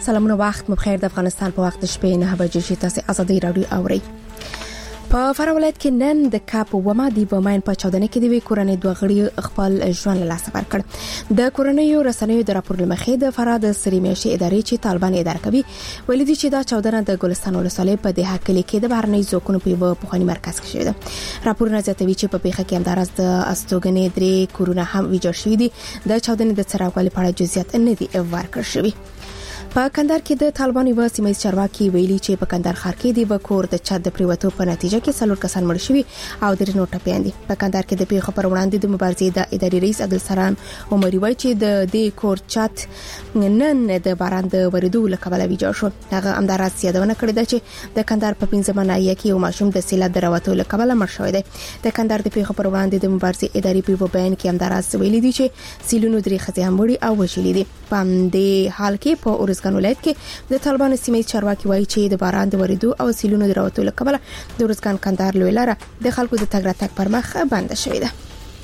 سلامونه وخت مو بخیر. د افغانستان په وخت شپې 9 بجې چې تاسو ازادي رادیو اورئ. په فراه ولایت کې نن د کاپ ومه دی بماین په چاودنه کې دی کورنۍ دوه غړي خپل ژوند له لاسه ورکړ. د کورنۍ رسنیو د راپور لمخې د فراه د سریمیشي ادارې چې طالبان اداره کوي ویلي دي چې دا چاودنه د ګلستان ولسوالۍ په دهه کې کې د بهرنۍ ځواکونو په پخوانی مرکز کې شوې ده. راپورونه زیاتوي چې په پیښه کې همدارس د استوګنې درې کورونه هم ویجاړ شوي دي. د چاودنې د څراغوالي په اړه جزئیات نه دي ورکړل شوي. په کندهار کې د طالبانو و سیمه چارواکي ویلي چې په کندهار ښار کې د وکور د چت د پریوتو په نتیجه کې څلور کسان مړ شوي او درې نور ټپيان دي. په کندهار کې د پیښو پر وړاندې د مبارزې د اداري رئیس عبدالسلام عمري وایي چې د دې کور چت نن د باران د وریدو لکبله ویجاړ شو. هغه همدارس یادونه کړې ده چې د کندهار په 15 ناحیه کې یو ماشوم د سیلاب درواتو لکبله مړ شوی دی. د کندهار د پیښو پر وړاندې د مبارزې اداري په بیان کې همدارس ویلي دي چې سیلونو درې خزې هم وړي او وشلې دي. په دې حال کې په اورزګان ولایت کې د طالبانو سیمه چارواکي وایي چې د باران د وریدو او سیلونو درواتو لکبله د اورزګان کندهار لوی لاره د خلکو د تګ راتګ پر مخ بنده شوې ده.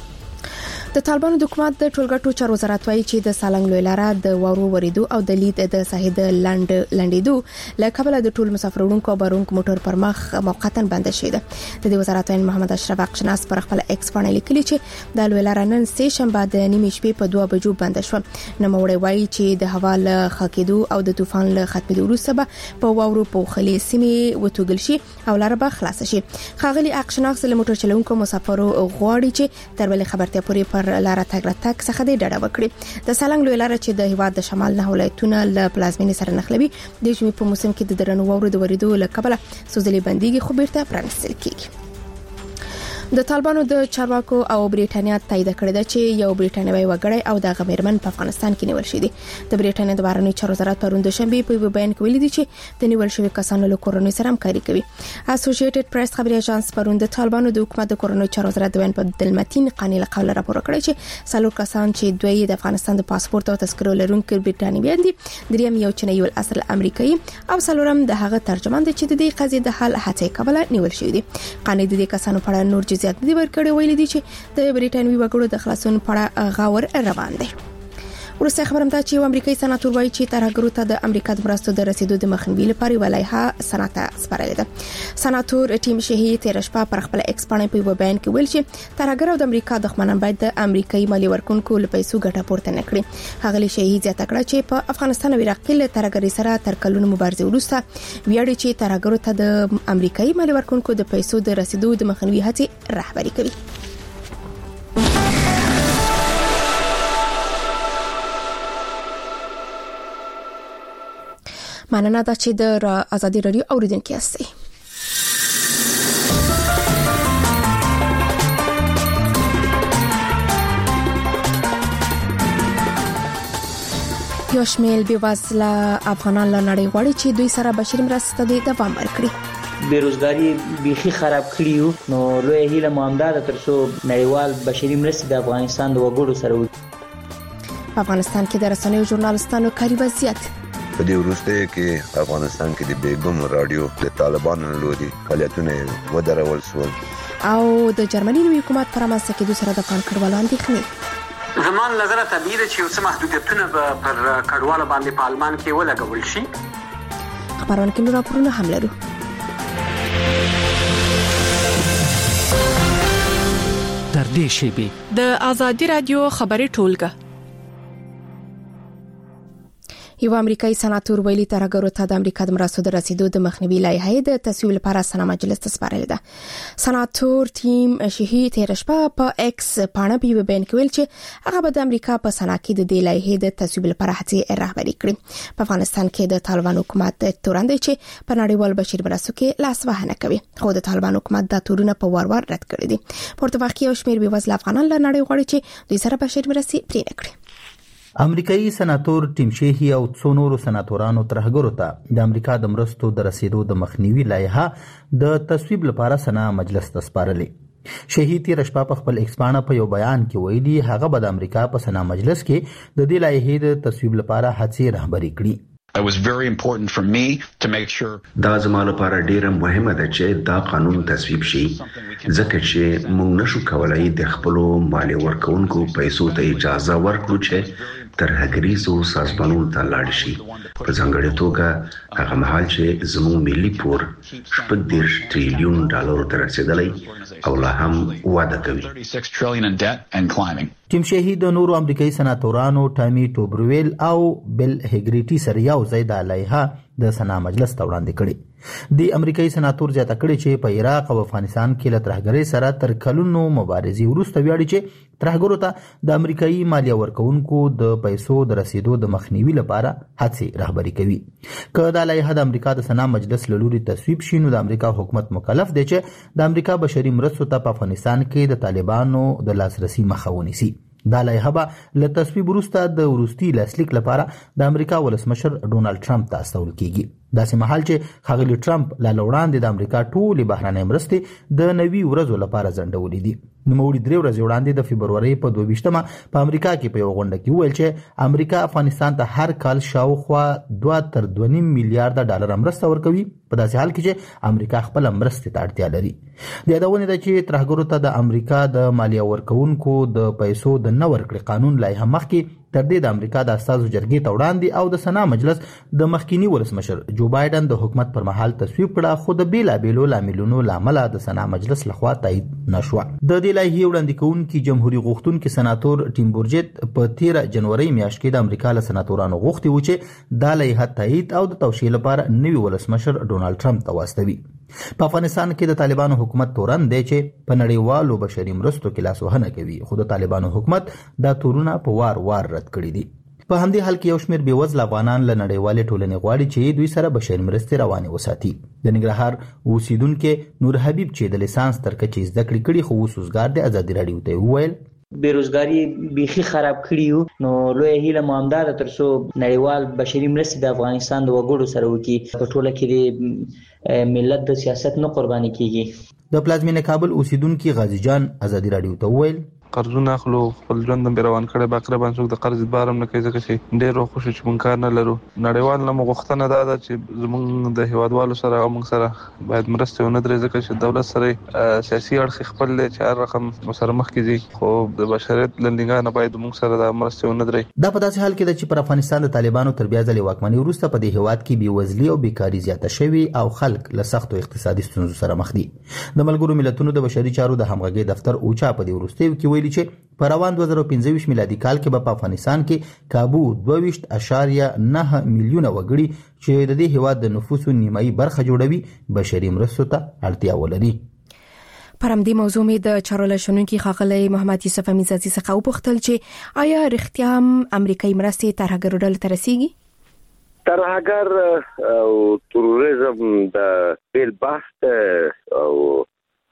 د طالبانو د حکومت د ټولګټو چارو وزارت وایي چې د سالنګ لوی لاره د وارو وریدو او د لید د ساحې د لنډېدو لکبله د ټول مسافرونکو بارونکو موټر پر مخ موقتا بنده شوې ده. د دې وزارت وین محمد اشرف اقشناس پر خپل ایکس باندې لیکلي چې د لوی لاره نن سه شنبه د نیمې شپې په 2 بجو بنده شو. نوموړی وایي چې د هوا له خاکېدو او د طوفان له ختمېدو وروسته په وارو په خلې سیمې وتوګل شي او لاره به خلاص شي. خاغلی اقشناس له موټر چلونکو مسافرو غواړي چې تر بلې خبرته پورې پر لاره تګ راتګ څخه د ډډه وکړي. د سالنګ لوی لاره چې د هیواد د شمال نه ولایتونه له پلازمینې سره نښلوي د ژمي په موسم کې د درنو وورو د وریدو لکبله سوزلې بنديږي خو بیرته پرانستل کیږي. د طالبانو د چارواکو او بریټانیا تایید کړی دی چې یو بریټانیوي وګړی او د غمیرمن په افغانستان کې نیول شوی دی. د بریټانیا د بهرنی چارو وزارت پرون د شنبه په بیان کې ویلي دی چې د نیول شوی کسانو له کورنۍ سره همکاري کوي. اسوسییټډ پریس خبري اژانس پرون د طالبانو د حکومت د کورنۍ چارو وزارت د وین په دلمتین قانی له قوله راپور کړی چې څلور کسان چې دوی د افغانستان د پاسپورت او تذکرو لرونکو بریټانیایان دي، دریم یو چینایي اصل امریکایي او څلورم د هغه ترجمان دی چې د دې قضیې د حل هڅه کوله نیول شوی دی. قانی د دې کسانو په اړه نور جزئیات دی ورکړی ویلي دي چې د بریټانوي وګړو د خلاصون په اړه غور روان دي. ورسته خبرم ده چې امریکایي سناتور وایي چې ترهګرو ته د امریکا د مرستو د رسیدو د مخنیوي لپاره ولایحه سنات سپارلې ده. سناتور ټیم شهي تیر شپه پر خپل ایکس باندې په بیان کې ویل چې ترهګر او د امریکا دښمنان باید د امریکایي مالی ورکونکو له پیسو ګټه پورته نه کړي. هغه شهي زیاته کړه چې په افغانستان او عراق کې له ترهګرۍ سره تر کلونو مبارزه وروسته ویاړي چې ترهګرو ته د امریکایي مالی ورکونکو د پیسو د رسیدو د مخنیوي هڅې رهبري کوي. مننه ده چې د ازادي رادیو اوریدونکو یاستئ. یو شمېر بېوزله افغانان له نړۍ غواړي چې دوی سره بشري مرستې ته دوام ورکړي. بیروزګاری بیخي خراب کړیو نو لوی هیله مو همدا ده ترڅو نړیوال بشري مرستې د افغانستان د وګړو سره وي. په افغانستان کې د رسنیو ژورنالستانو کاري وضعیت په دې وروسته کې افغانستان کې د بیګم رادیو د طالبانو لوري فعالیتونه ودرول شول او د جرمني نوي حکومت پر رامنځته کېدو سره د کډوالو اندېښنې. زموږ نظر طبيعي ده چې څه محدودیتونه پر کډوالو باندې په آلمان کې ولګول شي. خبرونه کې نور راپورونه هم لرو. در دې شیبې د ازادي رادیو خبري ټولګه. یو امریکایي سناتور ویلي ترهګرو ته د امریکا د مرستو د رسیدو د مخنیوي لایحه د تصویب لپاره سنا مجلس ته سپارلې ده. سناتور ټیم شهي تیر شپه په ایکس باندې په بیان کې ویل چې هغه به د امریکا په سنا کې د دې لایحه د تصویب لپاره هڅې رهبري کړي. په افغانستان کې د طالبان حکومت تورن دی چې په نړیوال بشري مرستو کې لاس وهنه کوي، خو د طالبان حکومت د تورونه په وار رد کړی دي. پورته وخت یو شمېر بېوزله افغانان له نړۍ غواړي چې دوی سره بشري مرستې پرې نه کړي. امریکایي سناتور ټیم شهي او څو نورو سناتورانو ترهګرو ته د امریکا د مرستو د رسیدو د مخنیوي لایحه د تصویب لپاره سنا مجلس ته سپارلې. شهي تیر شپه په خپل ایکس باندې په یو بیان کې ویلي هغه به د امریکا په سنا مجلس کې د دې لایحې د تصویب لپاره هڅې رهبري کړي. It was very important for me to make sure دا زما لپاره ډیره مهمه ده چې دا قانون تصویب شي ځکه چې موږ نشو کولای د خپل مالی ورکونکو پیسو ته اجازه ورکړو چې ترهګریزو سازمانونو ته لاړ شي. په ځانګړې توګه هغه مهال چې زموږ ملي پور 40 تریلیون ډالر ته رسیدلی او لا هم وده کوي. ټیم شهي د نورو امریکایي سناتورانو ټامي ټوبرویل او بل هګریټي سره یو ځای د لایحه د سنا مجلس ته وړاندې کړي. د امریکایي سناتور زیاته کړي چې په عراق او افغانستان کې له ترهګرۍ سره تر کلونو مبارزې وروسته ویاړي چې ترهګرو ته د امریکایي مالیه ورکوونکو د پیسو د رسیدو د مخنیوي لپاره هڅې رهبري کوي. که دا لایحه د امریکا د سنا مجلس له لوري تصویب شي نو د امریکا حکومت مکلف دی چې د امریکا بشري مرستو ته په افغانستان کې د طالبانو د لاسرسي مخه ونیسي. دا لایحه به له تصویب وروسته د وروستي لاسلیک لپاره د امریکا ولسمشر ډونالد ټرمپ ته استول کیږي. داسې مهال چې ښاغلي ټرمپ لا وړاندې د امریکا ټولې بهرنۍ مرستې د 90 ورځو لپاره ځنډولې دي. نوموړي 3 ورځې وړاندې د فبرورۍ په 22مه په امریکا کې په یو غونډه کې وویل چې امریکا افغانستان ته هر کال شاوخوا 2 تر 2.5 میلیارډ ډالر مرسته ورکوي په داسې حال کې چې امریکا خپل مرستې ته اړتیا لري. د یادونه ده چې ترهګرو ته د امریکا د مالیه ورکوونکو د پیسو د نه ورکړې قانون لایحه مخکې تر دې د امریکا د استازو جرګې ته وړاندې او د سنا مجلس د مخکینی ولسمشر جو بایدن د حکومت پر مهال تصویب کړه، خو د بیلابیلو لاملونو لامل د سنا مجلس لخوا تایید نشوه. د دې لایحې وړاندې کوونکي جمهوریت غوښتونکي سناتور ټیم بورجت په 13 جنوري میاشت کې د امریکا له سناتورانو غوښتي و چې دا لایحه تایید او د توشیح لپاره نوي ولسمشر ډونالد ټرمپ ته واستوي. په افغانستان کې د طالبانو حکومت تورن دی چې په نړیوالو بشري مرستو کې لاسوهنه کوي، خو د طالبانو حکومت دا تورونه په وار وار رد کړي دي. په همدې حال کې یو شمېر بېوزله افغانان له نړیوالې ټولنې غواړي چې دوی سره بشري مرستې روانې وساتي. د ننګرهار اوسیدونکي نور حبیب چې د لیسانس تر کچې زده کړې کړي خو اوس وزګار دی ازادي راډیو ته وویل بیروزګاری بیخي خراب کړیو نو لوی هیله مو همدا تر څو نړیوال بشري مرستې د افغانستان د وګړو سره وکړي په ټوله کې د ملت د سیاست نه قرباني کیږي. د پلازمینې کابل اوسیدونکي غازی جان ازادي راډیو ته وویل قرضونه اخلو خپل ژوند هم روان کړي باقره باندې څوک د قرض بارم نه کوي ځکه چې ډېر خوشو چې مونږ کار نه لرو. نړیوال نه مغختنه ده چې زمونږ د هیوادوالو سره او مونږ سره باید مرسته ونه درې ځکه چې دولت سره سیاسي اړخ خپل چې هر رقم سره مخ کیږي خو د بشریت لنډنګا نه باید مونږ سره د مرسته ونه درې. دا په داسې حال کې چې پر افغانستان د طالبانو تر بیا ځلې واکمنۍ وروسته په دې هیواد کې بیوزلي او بیکاری زیاته شوې او خلک له سختو اقتصادي ستونزو سره مخ دي. د ملګرو ملتونو د بشري چارو د همغږي دفتر اوچا په دې وروستیو کې ویلي چې په روان 2015 میلادي کال کې په افغانستان کې کابو 22.9 میلیونه وګړي چې د دې هیواد د نفوسو نیمایي برخه جوړوي بشري مرستو ته اړتیا ولري. پر همدې موضوع مې د چارو لشنونکي ښاغلی محمد یوسف امیرزادي څخه وپوښتل چې آیا رښتیا هم امریکایي مرستې ترهګرو ډلو ته رسیږي؟ ترهګر او تروریزم د بیل بحث او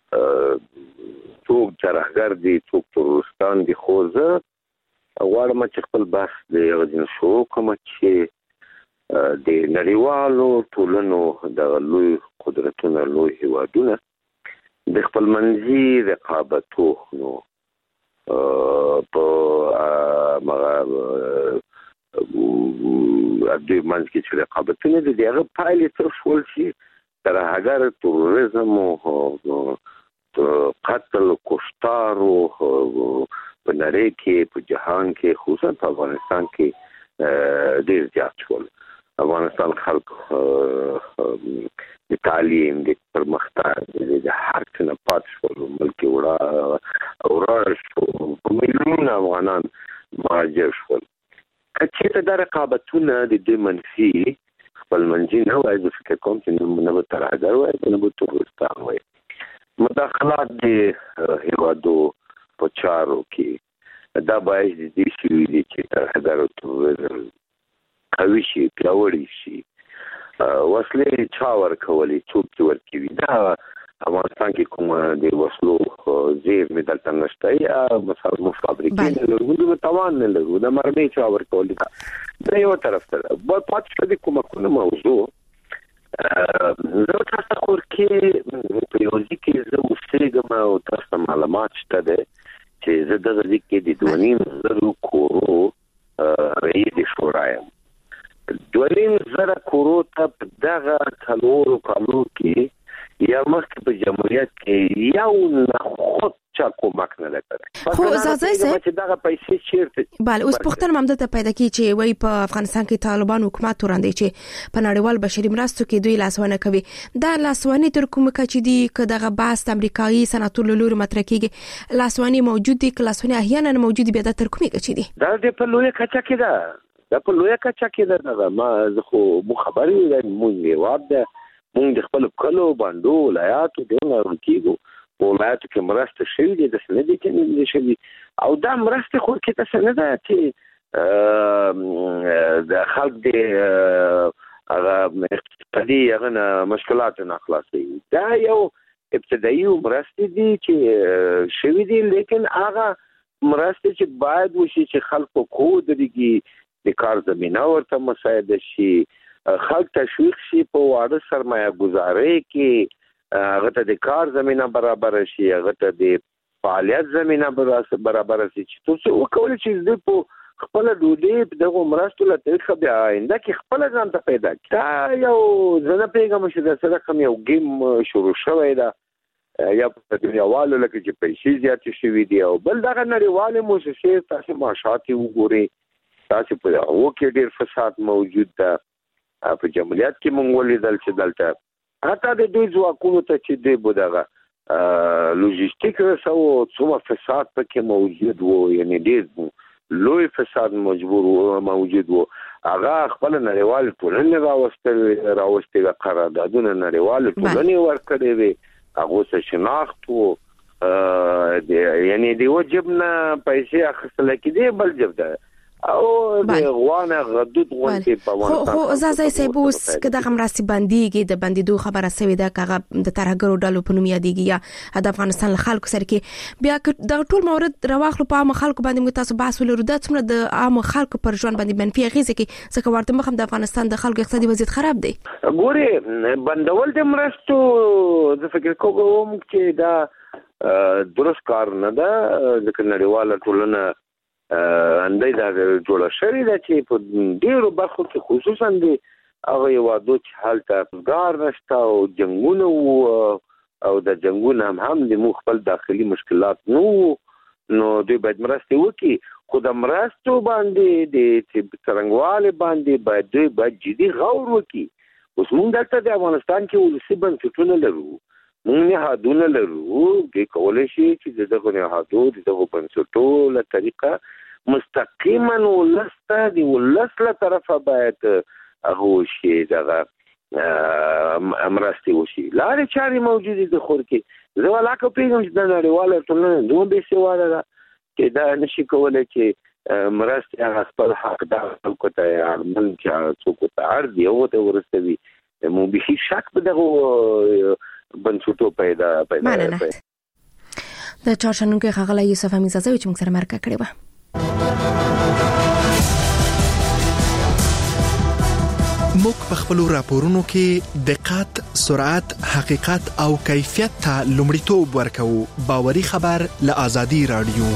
څوک ترهګر دي څوک تروریستان دي خو زه غواړم چې خپل بحث د یو ځین شروع کوم چې د نړیوالو ټولنو د لوی قدرتونو لوی هیوادونه د خپل منځي رقابتو نو په دوی منځ کې چې رقابتونه دي هغه پایلې څه شول چې ترهګر تروریزم او قتل کشتار په نړۍ کې په جهان کې خصوصا په افغانستان کې ډېر زیات شول. افغانستان خلک د تعلیم د پرمختګ د هر څه نه پات شول، ملک وړه شو، په میلیونونه افغانان مهاجر شول. که چېرته دا رقابتونه د دوی منفي خپل منځي نه وای زه فکر کوم چې نه به ترهګر وای نه به تروریستان وای. مداخلات د هیوادو په چارو کې دا باعث دي چې ترهګر او تروریزم قوي شي، پیاوړي شي. وسلې چا ورکولې څوک ورکوي؟ دا افغانستان کې کوم د وسلو زیرمې دلته نشته یا مثلا موږ فابریکې نه لرو، موږ توان نه لرو، د مرمۍ چا ورکولې دا یو طرف ته پاتې شو. د کومه موضوع زه تاسو خور کې په یو ځکه زه اوسېږم او تاسو معلومات شته ده چې زه دغه ځکه د 2.5 کورو رئیس شورا یم. 2.5 کورو ته په دغه څلورو کالو کې یا مخکې په جمهوریت کې یو نه خود چا کومک نه کړی. خو زازای صاحب چې دغه پیسې چیرته بله اوس پوښتنه مې همدلته پیدا کی چې وایي په افغانستان کې طالبان حکومت وړاندې چې په نړیوال بشري مرستو کې دوی لاسوهنه کوي دا لاسوهنې تر کومه کچې دي که دغه بحث د امریکایي سناتور له لوري مطرح کیږي لاسوهنې موجود دي که لاسوهنې احیانا موجود دي بیا دا تر کومه کچې دي دا د په لویه کچه کې ده دا په لویه کچه کې ده ما زه خو مو خبرې ده مونږ یواب ده مونږ د خپل کلو باندې ولایاتو دغه ورکیږو ولایاتو کې مرسته شوې دي د سندې کې نه شوې او دا مرسته خو کې تاسو نه ده چې د خلک د هغه اقتصادي هغه مشکلات نه خلاصي دا یو ابتدایي مرسته دي چې شوې دي لیکن هغه مرسته چې باید وشي چې خلکو کو درېږي د کار زمينه ورته مساعد شي خلک تشویق شي په واړه سرمایه گذاري کې هغه ته د کار زمينه برابر شي هغه ته د فعالیت زمينه برابر شي چې تاسو وکولای شئ د خپل ډوډۍ دغه مرستو له طریقه بیا آینده کې خپل ځان ته پیدا کړئ یو زنه پیغام چې د سره کوم یو گیم شروع شوی دا یا په دنیاوالو لکه چې پیسې زیاتې شوي دي او بل دغه نړیوالې موسسې تاسو معاشات وګورئ تاسو په هغه کې ډېر فساد موجود ده په جمهوریت کې مونږ ولیدل چې دلته حتی د دوی ځواکونو ته چې دی بودغه لوجستیک رسو څومره فساد پکې موجود وو یعنی ډېر لوی فساد موجود وو هغه خپل نړیوال ټولنې راوستي قراردادونه نړیوال ټولنې ورکړي وي هغه څه شناخت وو یعنی دی وجبنا پیسې اخیستل کېدي بل جب ده او د غوانه غدود غونډې په افغانستان خو زازای صاحب اوس که دغه مرستې بنديږي د بندیدو خبره سوي ده کغه د ترهګرو ډلو په نوم یادېږي یا د افغانستان له خلکو سره کې بیا د ټول مورد رواخلو په عام خلکو باندې موږ تاسو بحث ولرو د څومره د عام خلکو پر ژوند باندې منفي اغیزه کوي ځکه ورته مخم د افغانستان د خلکو اقتصادي وضعیت خراب دی ګوري بندول د مرستو د فکر کوم چې دا درست کار نه ده ځکه نړیواله ټولنه اندای دا جوړه شوې ده چې په ډیرو برخو کې خصوصا د هغه یوادو چې حالت ګار نشته او جنگونه او د جنگونه هم د مو خپل داخلي مشکلات نو دوی باید مرسته وکړي خو د مرستو باندې د څرنګواله باندې باید دوی باید جدي غور وکړي اوس موږ دلته د افغانستان کې ولسی بنسټونه لرو موږ نه هادونه لرو چې کولای شي چې دغه نه هادو دغه بنسټو له طریقه مستقیما ولسته دی ولسله طرفه باید هغه شي دغه امرستي وشي لارې چاري موجوده د خور کې زه ولاکه پیغام چې د نړیواله ټولنې دوه به سیواله ده چې دا نشي کولای چې مرستي هغه خپل حق د خلکو ته عمل چې څوک ته عرض یو ته ورسوي مو به شک په دغه بنسټو پیدا د چارشنونکو خغله یوسف امیرزاده چې موږ سره مرکه کړې و موږ په خپل راپورونو کې دقت، سرعت، حقیقت او کیفیت ته لومړیتوب ورکوو. باوري خبر له آزادي رادیو.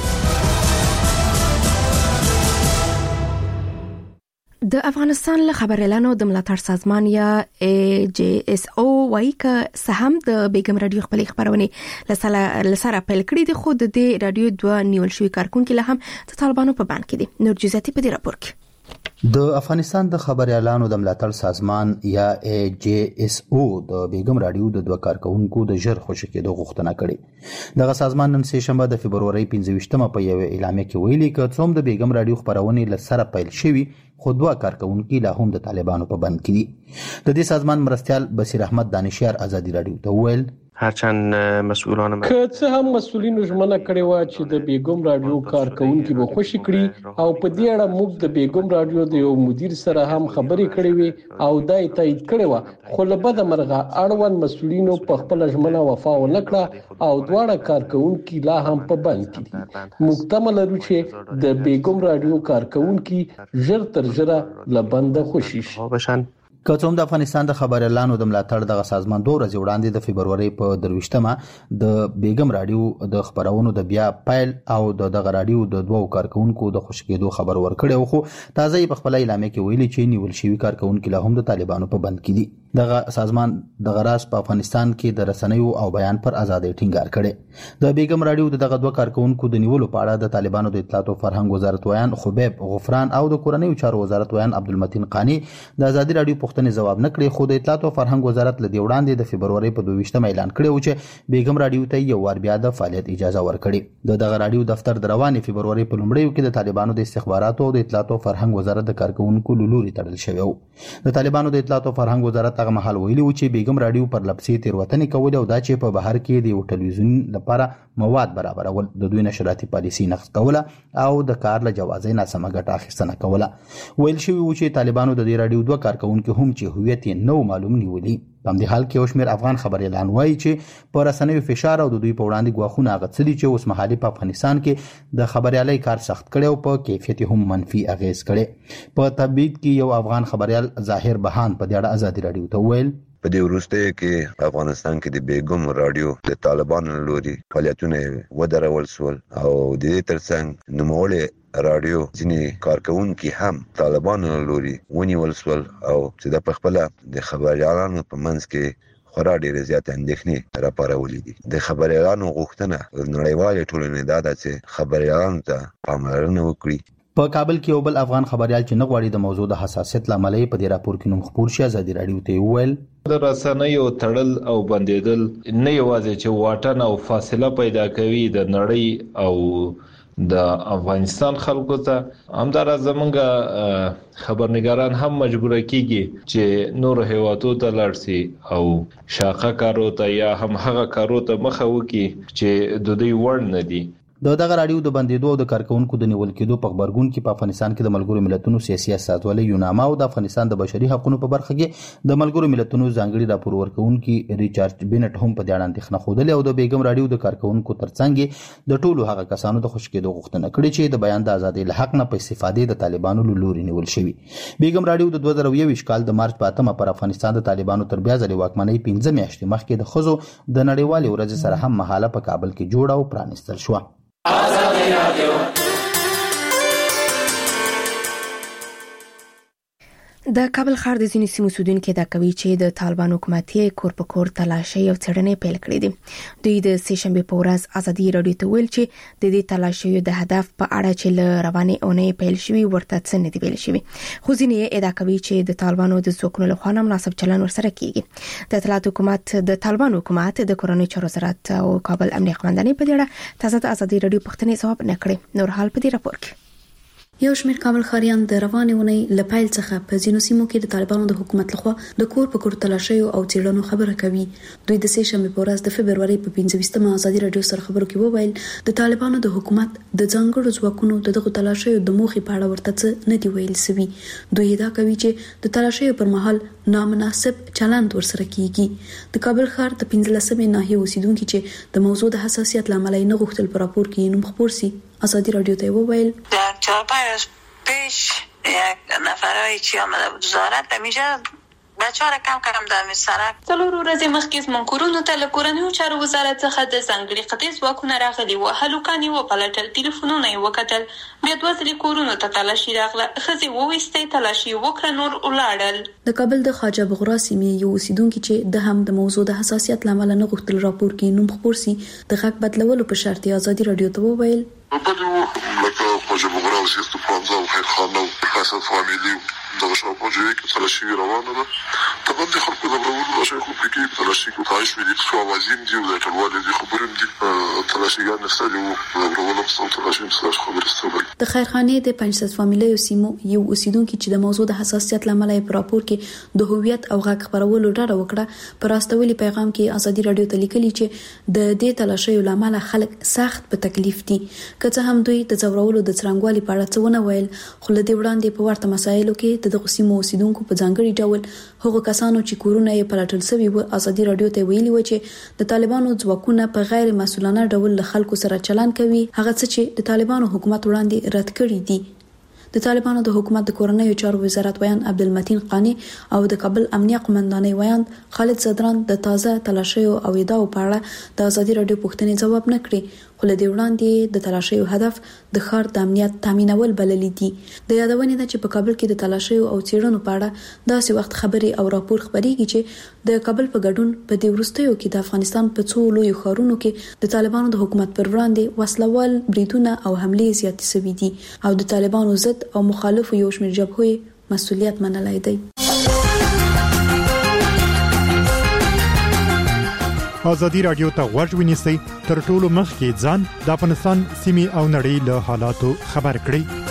د افغانستان له خبريالانو د ملاتړ سازمان یا AJSO وايي ک سهم د بیګم رادیو خپل خبرونه لسره پیل کړی دي خو د دې رادیو دوه نیول شوی کارکونکو له هم د طالبانو په بان کې دي. نور جزئیات په دې راپور کې. د افغانستان د خبريالانو د ملاتړ سازمان یا AJSO د بیګم رادیو د دوه کارکونکو د ژر خوشی کېدو غوښتنه کړې. دغه سازمان نن سه شنبه د فبروري 15مه په یو اعلامیه کې ویلي ک څوم د بیګم رادیو خبرونه لسره پیل شوی خو دوه کارکونکو له هم د طالبانو په بند کې دي. د دې سازمان مرستيال بصیر احمد دانشیار آزادي رادیو ته ویل هرچند مسئولان که څه هم مسؤلینو ژمنه کړې و چې د بیګم رادیو کارکونکو به خوشی کړي او په دې اړه موږ د بیګم رادیو د یو مدیر سره هم خبرې کړې وي او دا تایید کړې و خو له بده مرغه اړوند مسؤلینو په خپل ژمنه وفا ونکړه او دواړه کارکونکو لا هم په بند کې دي. موږ تمه لرو چې د بیګم رادیو کارکونکو ژر تر ژره له بند خوشی شي. کوم د افغانستان د خبريالانو د ملاتړ دغه سازمان 2 ورځې وړاندې د فبروري په 23مه د بیګم رادیو د خبرونو د بیا پایل او دغه رادیو د دوه کارکونکو د خوشکېدو خبر ورکړی خو تازه په خپل اعلامیه کې ویلي چې نیول شوی کارکونکو له هم د طالبانو په بند کې دي. دغه سازمان د غراس په افغانستان کې د رسنیو او بیان پر ازادۍ ټینګار کړي. د بیګم رادیو دغه دوه کارکونکو د نیولو په اړه د طالبانو د اطلاعات او فرهنګ وزارت ویان خبیب غفران او د کورنیو چارو وزارت ویان عبدالمتین قانی د ازادي رادیو پوښتنې ځواب نه کړي، خو د اطلاعات او فرهنګ وزارت له وړاندې د فبرवरी په 22 اعلان کړی و چې بیګم رادیو ته یو وار بیا د فعالیت اجازه ورکړي. دغه رادیو دفتر د روانې فبرवरी په لومړیو کې د طالبانو د استخباراتو او د اطلاعات او فرهنګ وزارت د کارکونکو لوري تړل شوی و. د طالبانو د اطلاعات او فرهنګ وزارت هغه مهال ویلي و چې بیګم رادیو پر لپسي تیروتنې کولې او دا چې په بهر کې د یو ټلویزیون لپاره مواد برابرول، د دوی نشراتي پالیسي نقض کوله او د کار له جوازي ناسمه ګټه اخیستنه کوله. ویل شوی و چې طالبانو د دې رادیو دوه کارکونکو هم چې هویت یې نو معلوم نیولي. په همدې حال کې یو شمېر افغان خبري اعلان وایي چې په رسنیو فشار او د دوی په وړاندې ګواښونه هغه څه دي چې اوس مهالي په افغانستان کې د خبريالۍ کار سخت کړي او په کیفیت هم منفي اغیز کړي. په تبعید کې یو افغان خبريال ظاهر بهان په دې اړه ازادي رادیو ته ویل په دې وروسته کې افغانستان کې د بیګم رادیو د طالبانو لوري فعالیتونه ودرول شول او د دې ترڅنګ نوموړي رادیو ځینې کارکونکي هم طالبانو لوري ونیول شول او چې د خپل د خبريالانو په منځ کې خورا ډېر زیات اندېښنې راپارولې دي. د خبريالانو غوښتنه نړیوال ټولنې دا ده چې خبريالانو ته پاملرنه وکړي. په کابل کې یو بل افغان خبريال چې نه غواړي د موضوع د حساسیت لامل په دې راپور کې نوم خپور شي ازادي رادیو ته ویل د رسنیو تړل او بندیدل نه یوازې چې واټن او فاصله پیدا کوي د نړۍ او د افغانستان خلکو ته، همدارا زمونږ خبرنګاران هم مجبور کیږي چې نور هیوادو ته لاړ شي او شاقه کارو ته یا هم هغه کارو ته مخه وکړي چې د دوی وړ نه دي. دغه رادیو د بندیدو او د کارکونکو د نیول کېدو په خبرګون کې په افغانستان کې د ملګرو ملتونو سیاسي استازولۍ یوناما او د افغانستان د بشري حقوقو په برخه کې د ملګرو ملتونو ځانګړي راپور ورکونکي ریچارډ بینټ هم په دې اړه اندېښنه خوده او د بیګم رادیو د کارکونکو ترڅنګ د ټولو هغه کسانو د خوش کېدو غوښتنه کړې چې د بیان د ازادۍ له حق نه په استفادې د طالبانو لوري نیول شوی. بیګم رادیو د 2021 کال د مارچ په 8 پر افغانستان د طالبانو تر بیا ځلې واکمنۍ 15 میاشتې مخکې د خزو د نړیوالې ورځې سره هم مهاله په کابل کې جوړ او پرانستل شو. آزادی رادیو د کابل ښار د ځینې سیمو اوسیدونکو دا کوي چې د طالبان حکومت یې کور په کور تلاشي او څېړنې پیل کړې دي. دوی د سه شنبه په ورځ ازادي رادیو ته ویل چې د دې تلاشي د هدف په اړه چې له روانې اونۍ پیل شوی ورته څه نه دی ویل شوی، خو ځینې ادعا کوي چې د طالبانو د ځواکونو لخوا مناسب چلن ورسره کیږي. د اطلاعات حکومت د طالبان حکومت د کورنۍ چارو وزارت او کابل امنیه قومندانۍ په دې اړه تازه د ازادي رادیو پوښتنې ځواب نه کړي. نور حال په دې راپور کې یو شمېر کابل ښاریان د روانې اونۍ لپایل څخه په ځینو سیمو کې د طالبانو د حکومت لخوا د کور په کور تلاشي او څېړنو خبره کوي. دوی د سه شنبه په ورځ د فبرवरी په 15مه ازادي رادیو سره خبرو کې وویل د طالبانو د حکومت د ځانګړو ځواکونو دغه تلاشي د موخې په اړه ورته څه نه دی ویل سوي. دوی دا کوي چې د تلاشي پر مهال نامناسب چلند ورسره کیږي. د کابل ښار د 15مې ناحیه اوسیدونکو چې د موضوع د حساسیت لامل نه غوښتل په راپور کې نوم خپور سي ازادي رادیو ته وویل در 4-5 پیش یک نفرایی چې آمده بود وزارت همیشه بچه‌ها را کم در سرک څلور ورځې مخکې زموږ کورونو ته له کورنیو چارو وزارت څخه د ځانګړي قطعي ځواکونه راغلي وو. هلوکان یې وپلټل، ټلیفونونه یې وکتل، بیا دوه ځلې کورونو ته تلاشي راغله، ښځې وویستې، تلاشي وکړه، نور ولاړل. د کابل د خواجه بغرا سیمې یو اوسیدونکي چې د هم د موضوع د حساسیت لامل نه غوښتل راپور کې نوم خپور سي د غږ بدلولو په شرط ازادي رادیو ته وویل لکه خواجه بغرا او سیستو پرانزا او خیرخانه او حسن فامیلی دغه شاوخوا جوړې کې تلاشي روانه ده. طبعا د خلکو د برابرولو د شیخو پکې تلاشي کې تعایش ملي شو اوازین دي او د ټولوالې دي خبرې دي تلاشيګان نستلي او د برابرولو مستو تلاشي مستاش خبرې استوبل. د خیرخانه د 500 فامیلی سیمو یو اوسیدونکو چې د موضوع د حساسیت لامل په راپور کې د هویت او غږ خبرولو ډاډه وکړه پر راستولي پیغام کې ازادي رادیو ته لیکلي چې د دې تلاشي لامل خلک سخت په تکلیف دي. که هم دوی د ځورولو د څرنګوالي په اړه څه ونه ویل، خو له دې وړاندې په ورته مسایلو کې د دغه سیمو اوسیدونکو په ځانګړي ډول هغو کسانو چې کورونه یې پلټل شوي وو ازادي رادیو ته ویلي و چې د طالبانو ځواکونه په غیر مسؤلانه ډول له خلکو سره چلن کوي، هغه څه چې د طالبانو حکومت وړاندې رد کړي دي. د طالبانو د حکومت د کورنیو چارو وزارت ویان عبدالمتین قانی او د کابل امنیه قومندانۍ ویان خالد زدران د تازه تلاشیو او ادعاو په اړه د ازادي رادیو پوښتنې ځواب نه کړي، خو له دې وړاندې د تلاشیو هدف د ښار د امنیت تامینول بلل دي. د یادونې ده چې په کابل کې د تلاشیو او څېړنو په اړه داسې وخت خبري او راپور خبريږي چې د کابل په ګډون په دې وروستیو کې د افغانستان په څو لوی ښارونو کې د طالبانو د حکومت پر وړاندې وسلوال بریدونه او حملې زیاتې شوې دي او د طالبانو ضد او مخالفو یو شمېر جبهو مسؤلیت منلای دی. ازادي رادیو ته غوږ ونیسئ تر ټولو مخکې ځان د افغانستان سیمې او نړۍ له حالاتو خبر کړئ.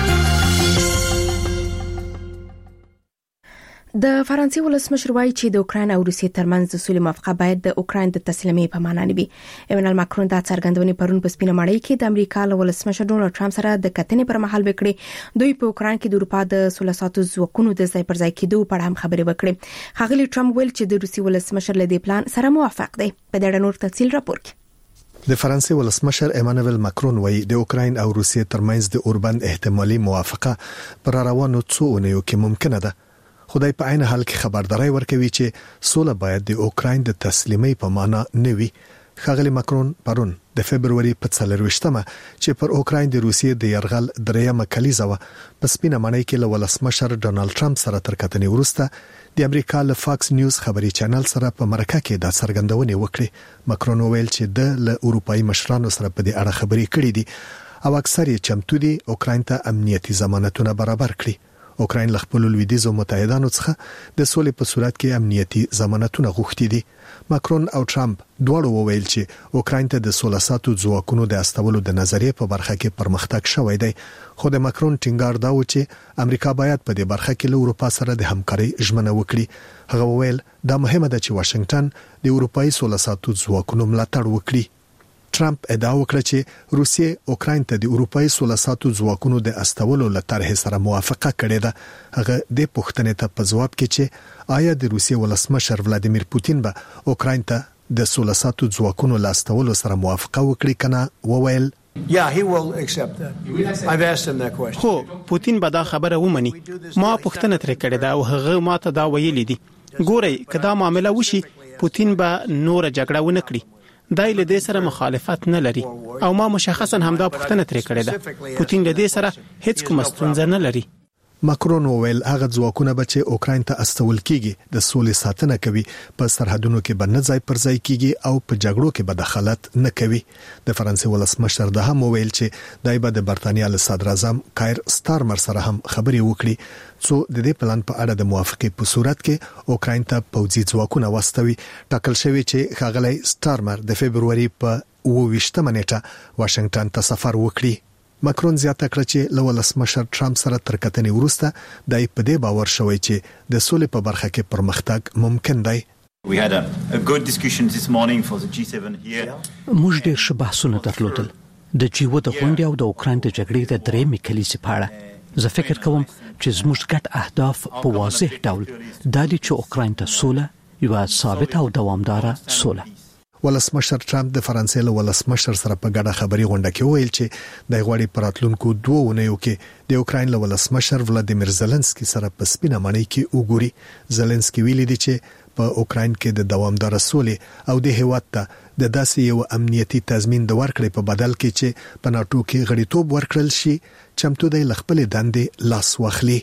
د فرانسې ولسمشر وایي چې د اوکراین او روسیې ترمنځ د سولې موافقه باید د اوکراین د تسلیمۍ په معنا نه وي. ایمانوئل ماکرون دا څرګندونې پرون په سپینه ماڼۍ کې د امریکا له ولسمشر ډونالد ټرمپ سره د کتنې پر مهال وکړي. دوی په اوکراین کې د اروپا د 1600 ځواکونو د ځای پر ځای کېدو په اړه هم خبرې وکړې. ښاغلي ټرمپ ویل چې د روسي ولسمشر له دې پلان سره موافق دی. په دې اړه نور تفصیل راپور کې. د فرانسې ولسمشر ایمانوئل ماکرون وایي د اوکراین او روسیې ترمنځ د اوربند احتمالي موافقه پر روانو څو اونیو کې ممکنه ده. خدای په عین حال کې خبرداري ورکوي چې سوله باید د اوکراین د تسلیمۍ په معنا نه وي. ښاغلي ماکرون پرون د فبرवरी په 24مه چې پر اوکراین د روسیې د يرغل دریمه کلیزه و په سپینه ماڼۍ کې له ولسمشر ډونالد ټرمپ سره تر کتنې وروسته د امریکا له فاکس نیوز خبري چینل سره په مرکه کې د څرګندونې وکړې. ماکرون ویل چې د له اروپאי مشرانو سره په دې اړه خبرې کړې دي او اکثر یې چمتو دي اوکراین ته امنیتي ضمانتونه برابر کړي. اوکراین له خپل لویدیځو متحدانو څخه د سولې په صورت کې امنیتي ضمانتونه غوښتي دي. ماکرون او ټرمپ دواړو وویل چې اوکراین ته د 1600 ځواکونو د استولو د نظریې په برخه کې پرمختګ شوی دی. خو د ماکرون ټینګار دا و چې امریکا باید په دې برخه کې له اروپا سره د همکارۍ ژمنه وکړي. هغه وویل دا مهمه ده چې واشنگټن د اروپאי 1600 ځواکونو ملاتړ وکړي. ټرمپ ادعا وکړه چې روسیې اوکراین ته د اروپאי 1600 ځواکونو د استولو لپاره سره موافقه کړې ده. هغه د پوښتنې ته په جواب کې چې آیا د روسیې ولسمشر ولادیمیر پوتین به اوکراین ته د 1600 ځواکونو لاستولو سره موافقه وکړي کنه وویل Yeah, he will accept that. I've asked him that question. خو پوتین به دا خبره ومني. ما پوښتنه ترې کړې ده او هغه ماته دا ویلي دي. ګورئ کدا معاملې وشي پوتین به نور جګړه ونه کړي. دای له دې سره مخالفت نه لري او ما مشخصا همدا پوښتنه ترې کړې ده. پوتین له دې سره هیڅ کوم ستونزه نه لري. ماکرون وویل هغه ځواکونه به چې اوکراین ته استول کیږي د سولې ساتنه کوي په سرحدونو کې به نه ځای پر ځای کیږي او په جګړو کې به دخالت نه کوي. د فرانسې ولسمشر د هم وویل چې دای به د برتانیا له صدر اعظم کایر سټارمر سره هم خبرې وکړي څو د دې پلان په اړه د موافقې په صورت کې اوکراین ته پوځي ځواکونه واستوي. ټاکل شوی چې ښاغلی سټارمر د فبرवरी په 28مه نیټه واشنگټن ته سفر وکړي. ماکرون زیاته کړ چې له ولسمشر ټرمپ سره تر کتنې وروسته دای په دې باور شوی چې د سولې په برخه کې پرمختګ ممکن دی. We had a good discussion this morning for the G7 here. موږ ډېر ښه بحثونه درلودل د G7 د غونډې او د اوکراین د جګړې د درېمې کلیزې په اړه. زه فکر کوم چې زموږ ګډ اهداف په واضح ډول د دې چې اوکراین ته سوله یو ثابت او دوامدار سوله. ولسمشر ټرمپ د فرانسې له ولسمشر سره په ګډه خبري غونډه کې ویل چې د غوړي پراتلونکو 2 اونیو کې د اوکراین له ولسمشر ولادیمیر زيلنسکي سره په سپینه ماڼۍ کې وګوري. زيلنسکي ویلي دی چې په اوکراین کې د دوامدار سولې او د هیواد ته د داسې یو امنیتي تضمین د ورکړې په بدل کې چې په ناتو کې غړیتوب ورکړل شي چمتو دی خپل دندې لاس واخلي.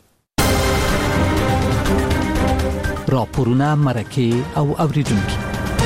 راپورونه مرکه او اوریدونکو.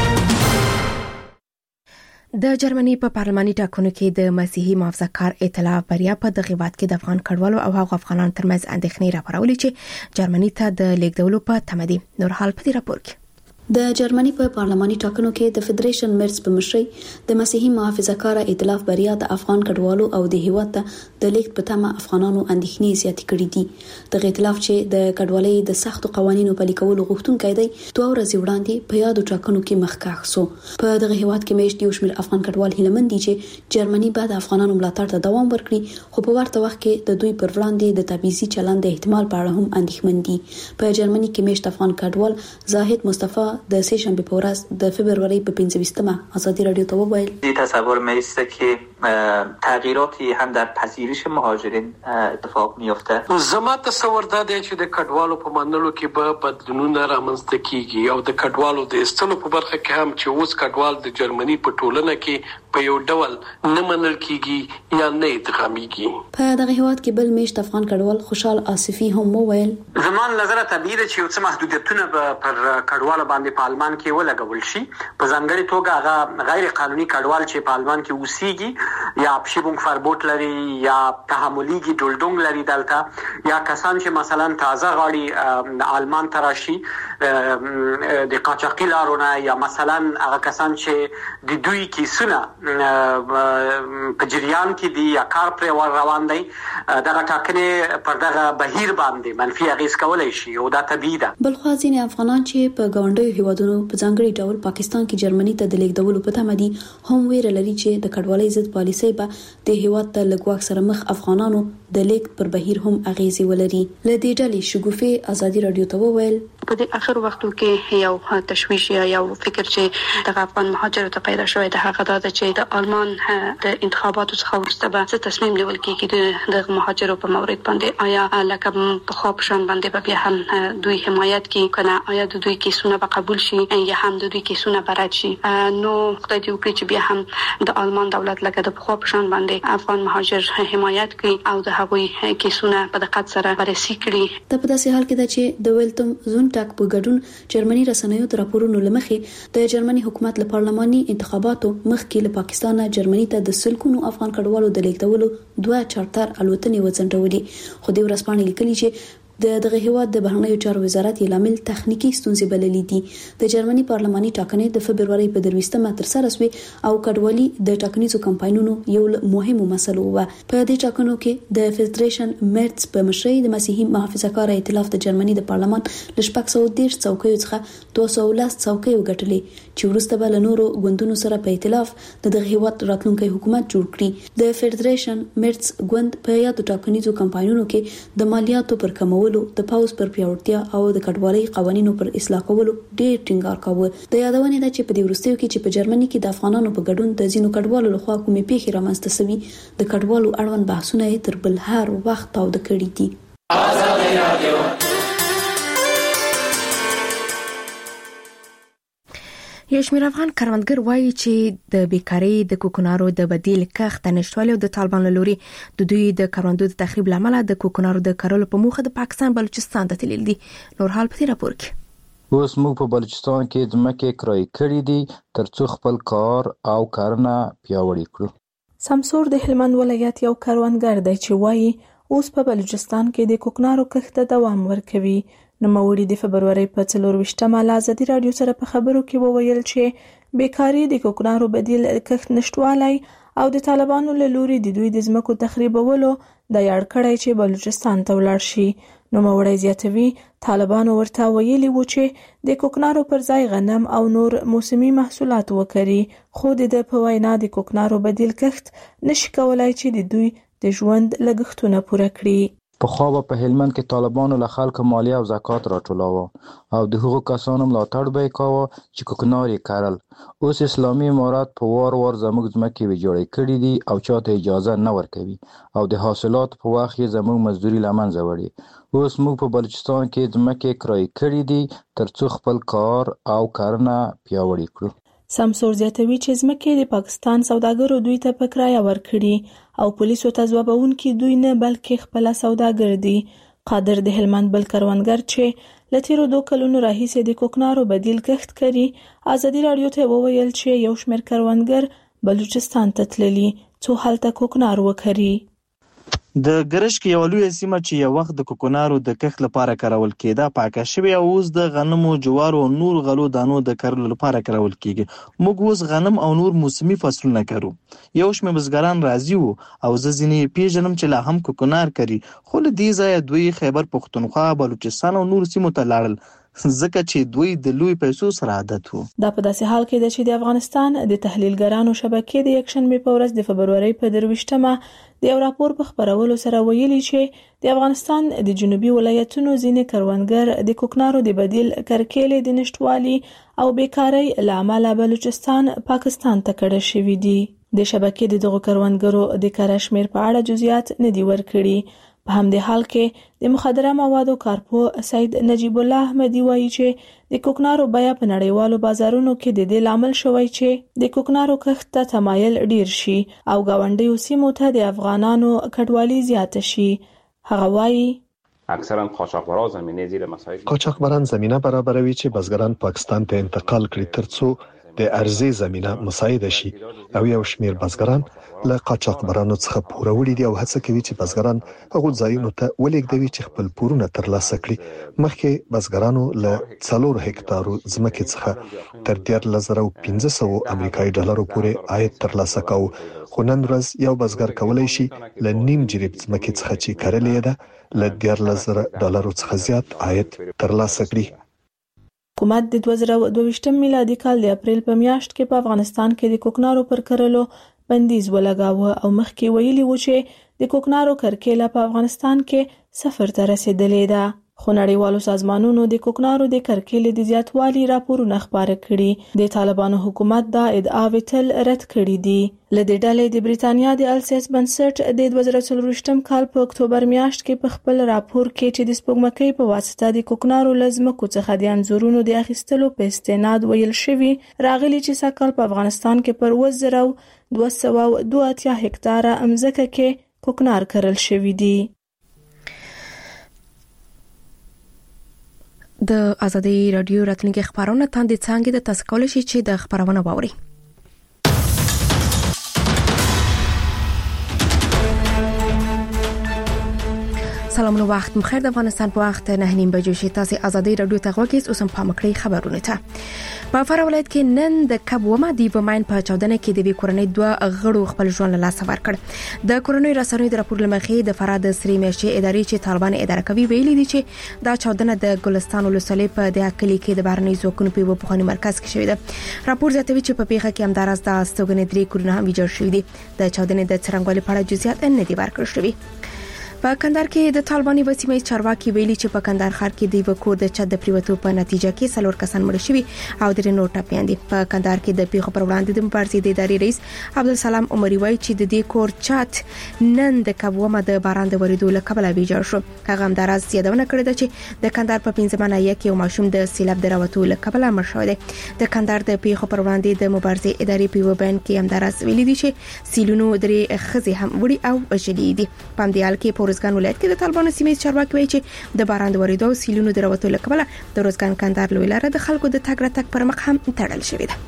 د جرمني په پارلماني ټاکنو کې د مسیحي محافظه‌کار ائتلاف بریا په دغه وخت کې د افغان کډوالو او هغو افغانانو ترمنځ اندېښنې راپورولې چې جرمني ته د لیږدولو په تمه دي. نور حال په دې راپور کې د جرمني په پارلماني ټاکنو کې د فدریشن مرز په مشرۍ د مسیحي محافظه‌کار ائتلاف بریا د افغان کډوالو او د هیواد ته د لیږد په تمه افغانانو اندېښنې زیاتې کړې دي. د ائتلاف چې د کډوالۍ د سختو قوانینو پلي کولو غوښتونکی دی 2 ورځې وړاندې په یادو ټاکنو کې مخکښ شو. په دغه هیواد کې مېشت یو شمېر افغان کډوال هیلمن دي چې جرمني بعد افغانانو ملاتړ ته دوام ورکړي، خو په ورته وخت کې د دوی پر وړاندې د تبعیضي چلند د احتمال په اړه هم اندېښمن دي. په جرمني کې مېشت افغان کډوال زاهد مصطفی هغه د سه شنبه په ورځ د فبرवरी په 25مه ازادي رادیو ته وویل تصور می‌رسه که تغییراتی هم در پذیرش مهاجرین اتفاق میفته. زما تصور دا دی چې د کډوالو په منلو کې به بدلونونه رامنځته کیږي او د کډوالو د استلو په برخه کې هم چې اوس کډوال د جرمني په ټولنه کې په یو ډول نه منل کیږي یا نه ادغاميږي. په دغه هیواد کې بل میشت افغان کډوال خوشحال آصفي هم وویل زمان نظر طبيعي دی چې یو څه محدودیتونه پر کډوالو باندې په آلمان کې ولګول شي. په ځانګړي توګه هغه غیر قانوني کډوال چې په آلمان کې اوسېږي یا پښیبونګ فربوت لري یا تحمليږي ډولډونګ لري دلته یا کسان چې مثلا تازه غاړي آلمان تراشي د قاچاقي لارونه یا مثلا هغه کسان چې د دوی کیسونه په جریان کې دي یا کار پر روان دي دغه ټاکنې پر دغه بهیر باندې منفي اغیز کولای شي او دا طبيعي ده. بل خو ځینې افغانان چې په ګاونډیو هیوادونو په ځانګړي ډول پاکستان کې جرمني ته د لیږدولو په تمه دي هم ویره لري چې د کډوالۍ ضد پالیسۍ به د هیواد ته لګواک سره مخ افغانانو د لیږد پر بهیر هم اغیزې ولري. لدې ډلې شګوفه ازادي رادیو ته وویل په دې اخر وختو کې یو تشویش یا یو فکر چې د افغان مهاجرو ته پیدا شوی د هغه د چې د آلمان د انتخاباتو څخه وروسته به څه تصمیم نیول کیږي د مهاجرو په مورد باندې آیا لکه په خو پشان باندې به بیا هم دوی حمایت کوي کنه آیا د دوی کیسونه به قبول شي یا هم د دوی کیسونه برات شي. نو خدای دې وکړي چې بیا هم د آلمان دولت لکه د خو پشان باندې افغان مهاجر حمایت کوي او د هغوی کیسونه په دقت سره بررسي کړي. د په داسې حال کې ده چې د ویلتم زونټاک په ګډون جرمني رسنیو د راپورونو لمخې د جرمني حکومت له پارلماني انتخاباتو مخکې له پاکستانه جرمني ته د سلګونو افغان کډوالو د لیږدولو دوه چارتر الوتنې وځنډولې. خو د ورځپاڼې لیکلي چې دغه هیواد د بهرنیو چارو وزارت یې لامل تخنیکی ستونزې بللې دي. د جرمني پارلماني ټاکنې د فبرवरी په 23مه تر سره شوې او کډوالي د ټاکنیزو کمپاینونو یو مهمو مسلو و. په دې ټاکنو کې د فدریشن مرتس په مشرۍ د مسیحي محافظه‌کار ائتلاف د جرمني د پارلمان ل 410 څوکیو څخه 210 څوکۍ وګټلې چې وروسته به له نورو ګوندونو سره په ائتلاف دغه هیواد راتلونکي حکومت جوړ کړي. د فدریشن مرتس ګوند په یادو ټاکنیزو کمپاینونو کې د مالیاتو پر کمولو د پاوز پر پیاوړتیا او د کډوالۍ قوانینو پر اصلاح کولو ډېر ټینګار کاوه. د یادونه ده چې په دې وروستیو کې چې په جرمني کې د افغانانو په ګډون د ځینو کډوالو لخوا کومې پیښې رامنځته شوې د کډوالو اړوند بحثونه تر بل هر وخت تاوده کړي دي. ازادي رادیو یو شمېر افغان کروندګر وایي چې د بیکاری د کوکنارو د بدیل کښت نشټوالي او د طالبان لوري د دوی د کروندو د تخریب لامل د کوکنارو د کرلو په موخه د پاکستان بلوچستان ته تلل دي. نور حال په راپور کې اوس موږ په بلوچستان کې د مکه کرای کړی دي ترڅو خپل کار او کارونه پیاوړي کړو. سمسور د هلمند ولایت یو کروندګر دی چې وایي اوس په بلوچستان کې د کوکنارو کښت دوام ورکوي. نوموړي د فبرवरी په 24مه له ازادي رادیو سره په خبرو کې وویل چې بیکاری د کوکنارو بدیل کښت نشټوالي او د طالبانو له لوري د دوی د ځمکو تخریبولو د یاد کړی چې بلوچستان ته ولاړ شي. نوموړي زیاتوي طالبانو ورته ویلي و چې د کوکنارو پر ځای غنم او نور موسمي محصولات وکړي، خو د په وینا د کوکنارو بدیل کښت نشي کولای چې د دوی د ژوند لګښتونه پوره کړي. په خو په هلمند کې طالبانو له خلکو مالیه او زکات راټولاوه او د هغو کسانو ملاتړ به کاوه چې کوکناري کارل. اوس اسلامي امارات په وار زموږ ځمکې ویجوړې کړې دي او چاته اجازه نه ورکوي او د حاصلات په وخت یې زموږ مزدوري لمنځه وړي. اوس موږ په بلوچستان کې ځمکې کرای کړې دي ترڅو خپل کار او کارونه پیاوړي کړو. سمسور زیاتوي چې ځمکې د پاکستان سوداګرو دوی ته په کرایه ورکړي او پولیسو ته ځوابونکي دوی نه بلکې خپل سوداګر دي. قادر د هلمند بل کروندګر چې له تیرو 2 کلونو راهیسې د کوکنارو بدیل کښت کوي ازادي رادیو ته وویل چې یو شمېر کروندګر بلوچستان ته تللي څو هلته کوکنار وکړي. د ګرشک یو لوی سیمه چې یو وخت د کوکنارو د کښت لپاره کارول کېده پاکه شوی او اوس د غنمو، جوارو او نور غلو دانو د کرلو لپاره کارول کېږي. موږ اوس غنم او نور موسمي فصلونه کرو. یو شمېر بزګران راضي وو او زه ځینې پیژنم چې لا هم کوکنار کوي، خو له دې ځایه دوی خیبر پښتونخوا، بلوچستان او نور سیمو ته لاړل ځکه چې دوی د لوی پیسو سره عادت وو. دا په داسې حال کې ده چې د افغانستان د تحلیلګرانو شبکې د یکشنبه په ورځ د فبرورۍ په 23مه د یو راپور په خبرولو سره ویلي چې د افغانستان د جنوبي ولایتونو ځینې کروندګر د کوکنارو د بدیل کرکېلې د نشټوالي او بیکارۍ له امله بلوچستان پاکستان ته کډه شوي دي. د شبکې د دغو کروندګرو د کار شمیر په اړه جزئیات نه دي ورکړي. په همدې حال کې د مخدره موادو کارپو سید نجیب الله احمدی وایي چې د کوکنارو بیه په نړیوالو بازارونو کې د دې لامل شوی چې د کوکنارو کښت ته تمایل ډیر شي او گاونډیو سیمو ته د افغانانو کډوالي زیاته شي. هغه وایي اکثرا قاچاقبران زمینه زیر مسائل قاچاقبران زمینه برابروي چې بزګران پاکستان ته انتقال کړي ترڅو د ارزي زمینه مساعده شي او یو شمیر بزګران له قاچاقبرانو څخه پوروړي دي او هڅه کوي چې بزګران هغه ځایونو ته ولېږدوي چې خپل پورونه ترلاسه کړي. مخکې بزګرانو له 4 هکتارو ځمکې څخه تر 13,500 امریکایي ډالرو پورې عاید ترلاسه کاوه، خو نن ورځ یو بزګر کولای شي له نیم جریب ځمکې څخه چې کرلې ده له 13,000 ډالرو څخه زیات عاید ترلاسه کړي. حکومت د 2022 میلادي کال د اپریل په میاشت کې په افغانستان کې د کوکنارو پر کرلو بندیز ولګاوه او مخکې ویلي و چې د کوکنارو کرکېله په افغانستان کې 0 ته رسیدلې ده. خو نړیوالو سازمانونو د کوکنارو د کرکېلې د زیاتوالي راپورونه خپاره کړي. د طالبانو حکومت دا ادعاوې تل رد کړي دي. له دې ډلې د بریتانیا د السیس بنسټ د 2024 کال په اکتوبر میاشت کې په خپل راپور کې چې د سپوږمکۍ په واسطه د کوکنارو لزمکو څخه د انځورونو د اخیستلو په استناد ویل شوی راغلي چې سږکال په افغانستان کې پر 282 هکتاره ځمکه کې کوکنار کرل شوی دي. د ازادي رادیو راتلونکي خبرونه تاندې څنګه د تاسو کولای شئ چې د خبرونه واوري. سلام نو وخت مخیر د افغانستان په وخت 9:30 بجو شي تاسو ازادي رادیو ته غوږی اوس هم پامکړی خبرونه ته. په فرا ولایت کې نن د کب ومه دی بماین په چاودنه کې د کورنۍ 2 غړو خپل ژوند له لاسه ورکړ. د کورنۍ رسنیو د راپور لمخې د فرا د سری میشي ادارې چې طالبان اداره کوي ویلي دي چې دا چاودنه د ګلستان ولسوالۍ په د اکلی کې د بهرنۍ ځواکونو په بخښنې مرکز کې شوې ده. راپور زیاتوي چې په پیښه کې همدارس د استوګنې 3 کورونه هم ویجاړ شوي دي. د چاودنې د څرنګوالي په اړه جزئیات نه دي ورکړل شوي. په کندهار کې د طالباني وسیمه چارواکي ویلي چې په کندهار ښار کې د وکور د چد پریوتو په نتیجه کې 4 کسان مړ شوي او درې نور ټپيان دي. په کندهار کې د پیښو پر وړاندې د مبارزې د ادارې رئیس عبدالسلام عمري وایي چې د دې کور چت نن د کبومه د باران د وریدو له کبله ویجاړ شو. هغه هم دراز زیادونه کړې ده چې د کندهار په 15 منایه کې یو ماشوم د سیلاب دراوتو له کبله مړ شو دی. د کندهار د پیښو پر وړاندې د مبارزې ادارې په بیان کې هم دراز ویلي دي چې سیلونو درې خزي هم وړي او وژلي دي. په دې حال کې پورزګان ولایت کې طالبانو سیمې چارواکي وایي چې د باران د وریدو سیلونو دروتو لکبله د روزګان کندهار لوی لاره د خلکو د تګ راتګ پر مخ هم تړل شوې ده.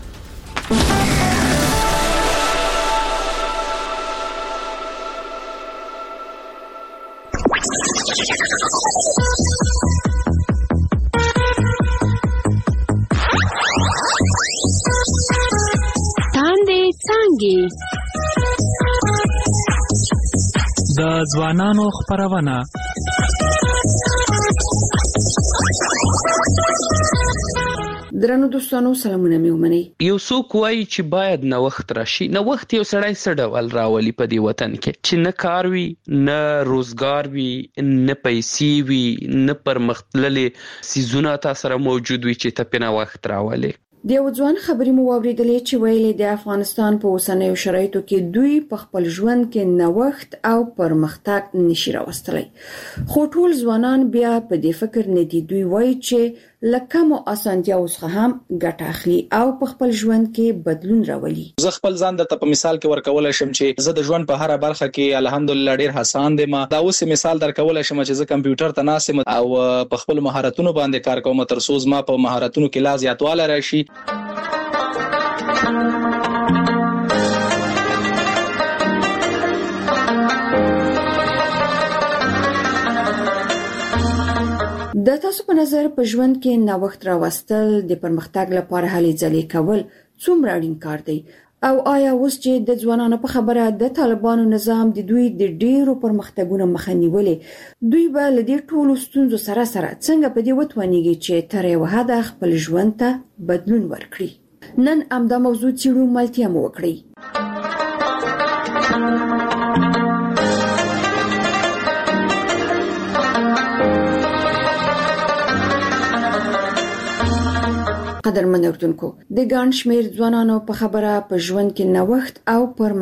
تاندې څنګه د ځوانانو خبرونه درنو دوستانو سلامونه مې ومنئ. یو څوک وایي چې باید نوښت راشي. نوښت یو سړی څه ډول راولي په دې وطن کې چې نه کار وي، نه روزګار وي، نه پیسې وي، نه پرمختللې سيزونه تاسو سره موجود وي چې ته په نوښت راولي. د یو ځوان خبرې مو واوریدلې چې ویلي د افغانستان په اوسنیو شرایطو کې دوی په خپل ژوند کې نوښت او پرمختګ نشي راوستلی. خو ټول ځوانان بیا په دې فکر نه دي. دوی وایي چې لکه اسانتیاو څخه هم ګټه اخلي او په خپل ژوند کې بدلون راولي. زه خپل ځان د په مثال کې ورکول شم چې زه د ژوند په هر برخه کې الحمدلله ډیر حسان دي. ما دا اوس مثال درکول شم چې زه کمپیوټر ته ناسم او په خپل مهارتونو باندې کار کوم تر څو ما په مهارتونو کې لا زیاتواله راشي. د تاسو په نظر په ژوند کې نوښت راوستل د پرمختګ لپاره هلې ځلې کول څومره اړین کار دی؟ او آیا اوس چې د ځوانانو په خبره د طالبانو نظام د دوی د ډیرو پرمختګونو مخه نیولې، دوی به له دې ټولو ستونزو سره څنګه په دې وتوانیږي چې تر یو حده خپل ژوند ته بدلون ورکړي؟ نن همدا موضوع څیړو، ملتیا مو وکړي. قدرمن اردوونکو، د ګڼ شمېر ځوانانو په خبره په ژوند کې نوښت او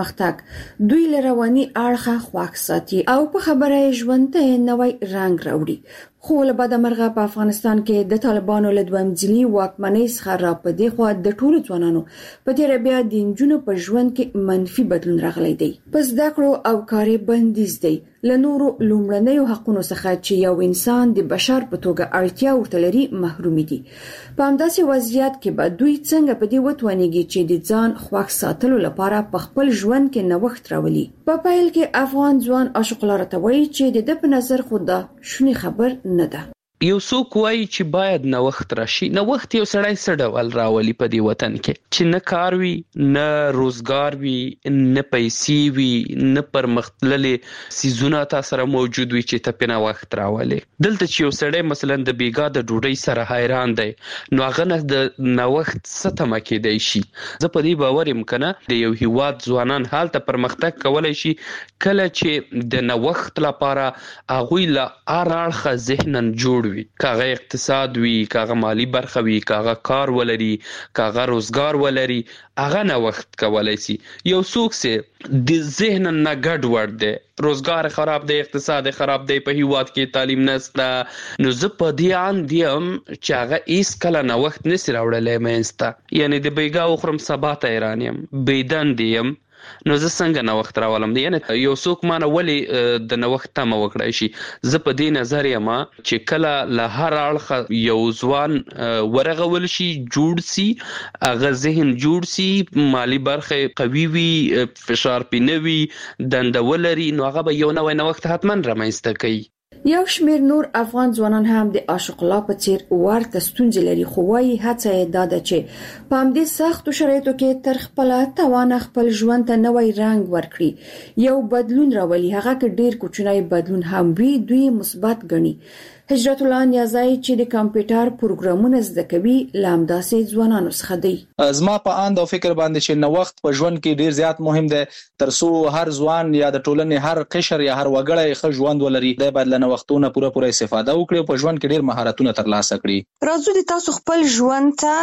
پرمختګ دوی له رواني اړخه خواږ ساتي او په خبره یې ژوند ته نوی رنګ راوړي. خو له بده مرغه په افغانستان کې د طالبانو له دویم ځلي واکمنۍ څخه را پدې خوا د ټولو ځوانانو په تیر بیا د نجونو په ژوند کې منفي بدلون راغلی دی. په زده کړو او کاري بندیز دی، له نورو لومړنیو حقونو څخه چې یو انسان د بشر په توګه اړتیا ورته لري محرومي دي. په همداسې وضعیت کې به دوی څنګه په دې وتوانیږي چې د ځان خوښ ساتلو لپاره په خپل ژوند کې نوښت راولي؟ په پیل کې افغان ځوان عاشق الله راته وایي چې د ده په نظر خو دا شونی خبر نه ده. یو څوک وایي چې باید نوښت راشي. نوښت یو سړی څه ډول راولي په دې وطن کې چې نه کار وي، نه روزګار وي، نه پیسې وي، نه پرمختللې څیزونه تا سره موجود وي چې ته پې نوښت راولي. دلته چې یو سړی مثلا د بیګا د ډوډۍ سره حیران دی، نو هغه نه د نوښت څه تمه کېدی شي. زه په دې باور یم که نه د یو هیواد ځوانان هلته پرمختګ کولی شي کله چې د نوښت لپاره هغوی له هر اړخه ذهنا جوړ وي، کاغه اقتصاد وي، کاغه مالی برخه وي، کاغه کار ولري، کاغه روزګار ولري، هغه نوښت کولی شي. یو څوک چې د ذهن نه ګډ وډ دی، روزګار خراب دی، اقتصاد خراب دی، په هیواد کې تعلیم نشته، نو زه په دې اند یم چې هغه هیڅکله نوښت نشي راوړلی منځته. یعنې د بیګا وخورم سبا ته حیران یم، بېدندې یم، نو زه څنګه نوښت راولم؟ یعنې یو څوک مانه ولې د نوښت تمه وکړای شي؟ زه په دې نظر یم چې کله له هر اړخه یو ځوان ورغول شي، جوړ سي، هغه ذهن جوړ سي، مالی برخه قوي وي، فشار پې نه وي، دنده ولري، نو هغه به یو نوی نوښت حتما رامنځته کوي. یو شمېر نور افغان ځوانان هم د عاشق الله په څیر ورته ستونزې لري، خو وايي هڅه یې دا ده چې په همدې سختو شرایطو کې تر خپله توانه خپل ژوند ته نوی رنګ ورکړي، یو بدلون راولي. هغه که ډیر کوچنی بدلون هم وي، دوی مثبت ګڼي. هجرت الله نیازی چې د کمپیوټر پروګرامونه زده کوي له همداسې ځوانانو څخه دی. زما په اند او فکر باندې چې نوښت په ژوند کې ډیر زیات مهم دی، ترڅو هر ځوان یا د ټولنې هر قشر یا هر وګړی ښه ژوند ولري. دی باید له نوښتونو پوره استفاده وکړي او په ژوند کې ډیر مهارتونه ترلاسه کړي. راځو د تاسو خپل ژوند ته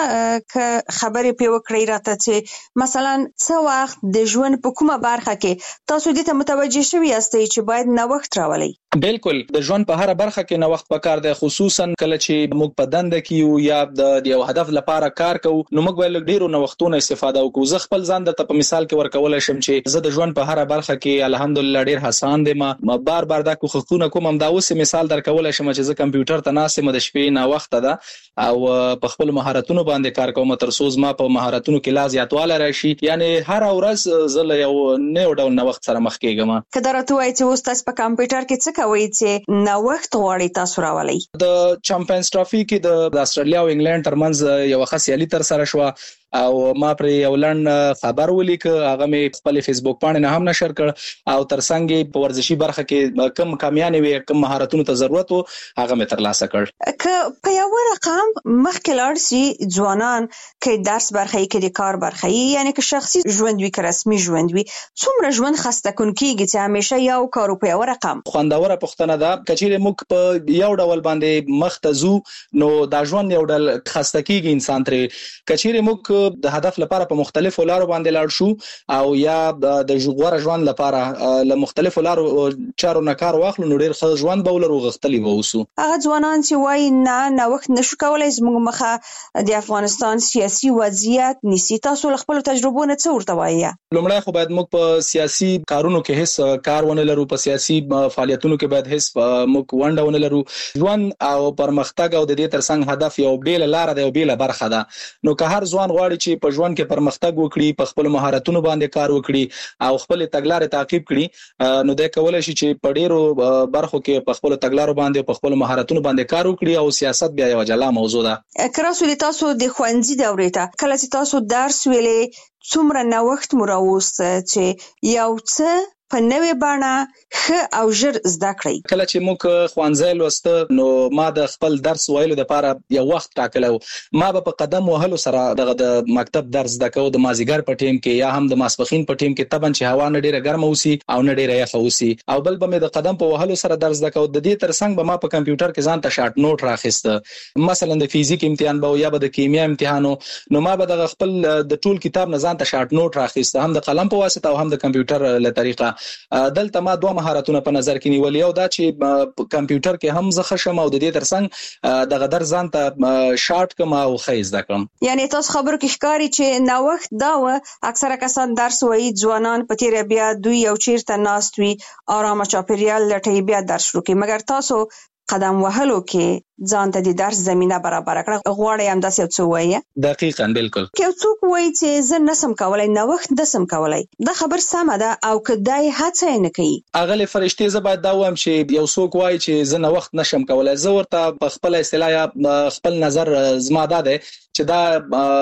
خبرې پې وکړئ راته چې مثلا څه وخت د ژوند په کومه برخه کې تاسو دې ته متوجه شوي یاستئ چې باید نوښت راولئ؟ بالکل، د ژوند په هر برخه کې نوښت پکار دی، خصوصا کله چې موږ په دنده کې یو یا د یو هدف لپاره کار کوو، نو موږ باید ډیرو نوښتونو استفاده وکړو. زه خپل ځان ته په مثال کې ورکولای شم چې زه د ژوند په هر برخه کې الحمدلله ډیر حسان دي. ما بار دا کوښښونه کوم. هم دا اوس مثال درکولای شم چې زه کمپیوټر ته ناست یم د شپې نه وخت ده او په خپل مهارتونو باندې کار کوم، تر څو ما په مهارتونو کې لا زیاتواله راشي. یعنی هر ورځ زه له یو نوې ډول نوښت سره مخ کېږم. که درته وایي چې اوس تاسو په کمپیوټر کې څه کوئ چې نوښت غواړئ تاسو راولئ؟ د چمپیونز ټرافي کې د استرالیا او انګلند ترمنځ یو ښه سیالي تر سره شوه او ما پر یو لنډ خبر ولیک، هغه مې خپل فیسبوک باندې نه هم نشر کړ او ترڅنګ په ورزشي برخه کې کم کامیابی وي، کم مهارتونو ته ضرورت وو، هغه مې ترلاسه کړ. که په یو رقم مخکې لاړ شي ځوانان، کې درس برخه کې د کار برخه، یعنی که شخصي ژوند وي که رسمي ژوند وي، څومره ژوند خسته کون کیږي چې همیشه یو کار په یو رقم؟ خوندوره پوښتنه ده. کچېرې موږ په یو ډول باندې مخ ته ځو نو دا ژوند یو ډول خسته کیږي انسان ترې. کچېرې موږ د هدف لپاره په مختلفو لارو باندې لاړ شو او یا د غوړه ژوند لپاره له مختلفو لارو چارو نه کار واخلو، نو ډیر ښه ژوند به ولرو، غښتلي به اوسو. هغه ځوانان چې وایي نه نوښت نشو کولای، زموږ مخه د افغانستان سیاسي وضعیت نیسي، تاسو له خپلو تجربو نه څه ورته وایي؟ لومړی خو باید موږ په سیاسي کارونو کې هیڅ کار ونه لرو، په سیاسي فعالیتونو کې باید هیڅ موږ ونډه ونه لرو. ژوند او پرمختګ او د دې ترڅنګ هدف یو بیل لار ده، یو بیل برخه ده. نو که هر ځوان غواړي چې په ژوند کې پرمختګ وکړي، په خپل مهارتونو باندې کار وکړي او خپل تګلارې تعقیب کړي، نو دا کولای شي چې په ډیرو برخو کې په خپل تګلارو باندې په خپل مهارتونو باندې کار وکړي او سیاست بیا یو جلا موضوع ده. کراسو د تاسو د ښوونځي دورې ته کله چې تاسو درس ویلې، څومره نوښت مو راوسته چې یو څه په نوې بڼه ښه او ژر زده کړئ؟ کله چې موږ ښوونځی لوسته نو ما د خپل درس ویلو لپاره یو وخت ټاکلو. ما به په قدم وهلو سره د مکتب درس زده کوم د مازیګر په ټیم کې یا هم د ماسپخین په ټیم کې، طبعا چې هوا نه ډیره ګرمه وسی او نه ډیره یخه وسی، او بل به مې د قدم په وهلو سره درس زده کوم. د دې ترڅنګ به ما په کمپیوټر کې ځان ته شارټ نوٹ راخسته، مثلا د فزیک امتحان به یا به د کیمیا امتحانو، نو ما به د خپل د ټول کتاب نه ځان ته شارټ نوٹ راخسته، هم د قلم په واسطه او هم د کمپیوټر له طریقه. دلته ما دوه مهارتونه په نظر کې نیولې، یو دا چې کمپیوټر کې هم زه ښه شم او د دې ترڅنګ د غدر ځان ته شارټ کم او ښه زده کړم. یعنی تاسو خبرو کې ښکاري چې نوښت دا و اکثره کسان درس وایي، ځوانان په تیر بیا دوی یو چیرته ناست وي آرامه چاپیریال لټي بیا درس شروع کوي، مګر تاسو قدم وهلو کې ځان ته د درس زمينه برابر کړه. غواړی هم داسې څه وایي؟ دقیقاً بالکل. که څوک وایي چې زه نسم کولای، نوښت نسم کولای، دا خبر سمه ده او کدای هڅه نه کوي. اغلی فرشتي زه باید دا وایم چې یو څوک وایي چې زه نوښت نشم کولای، زه ورته په خپل اصطلاح یا خپل نظر زما دا ده چې دا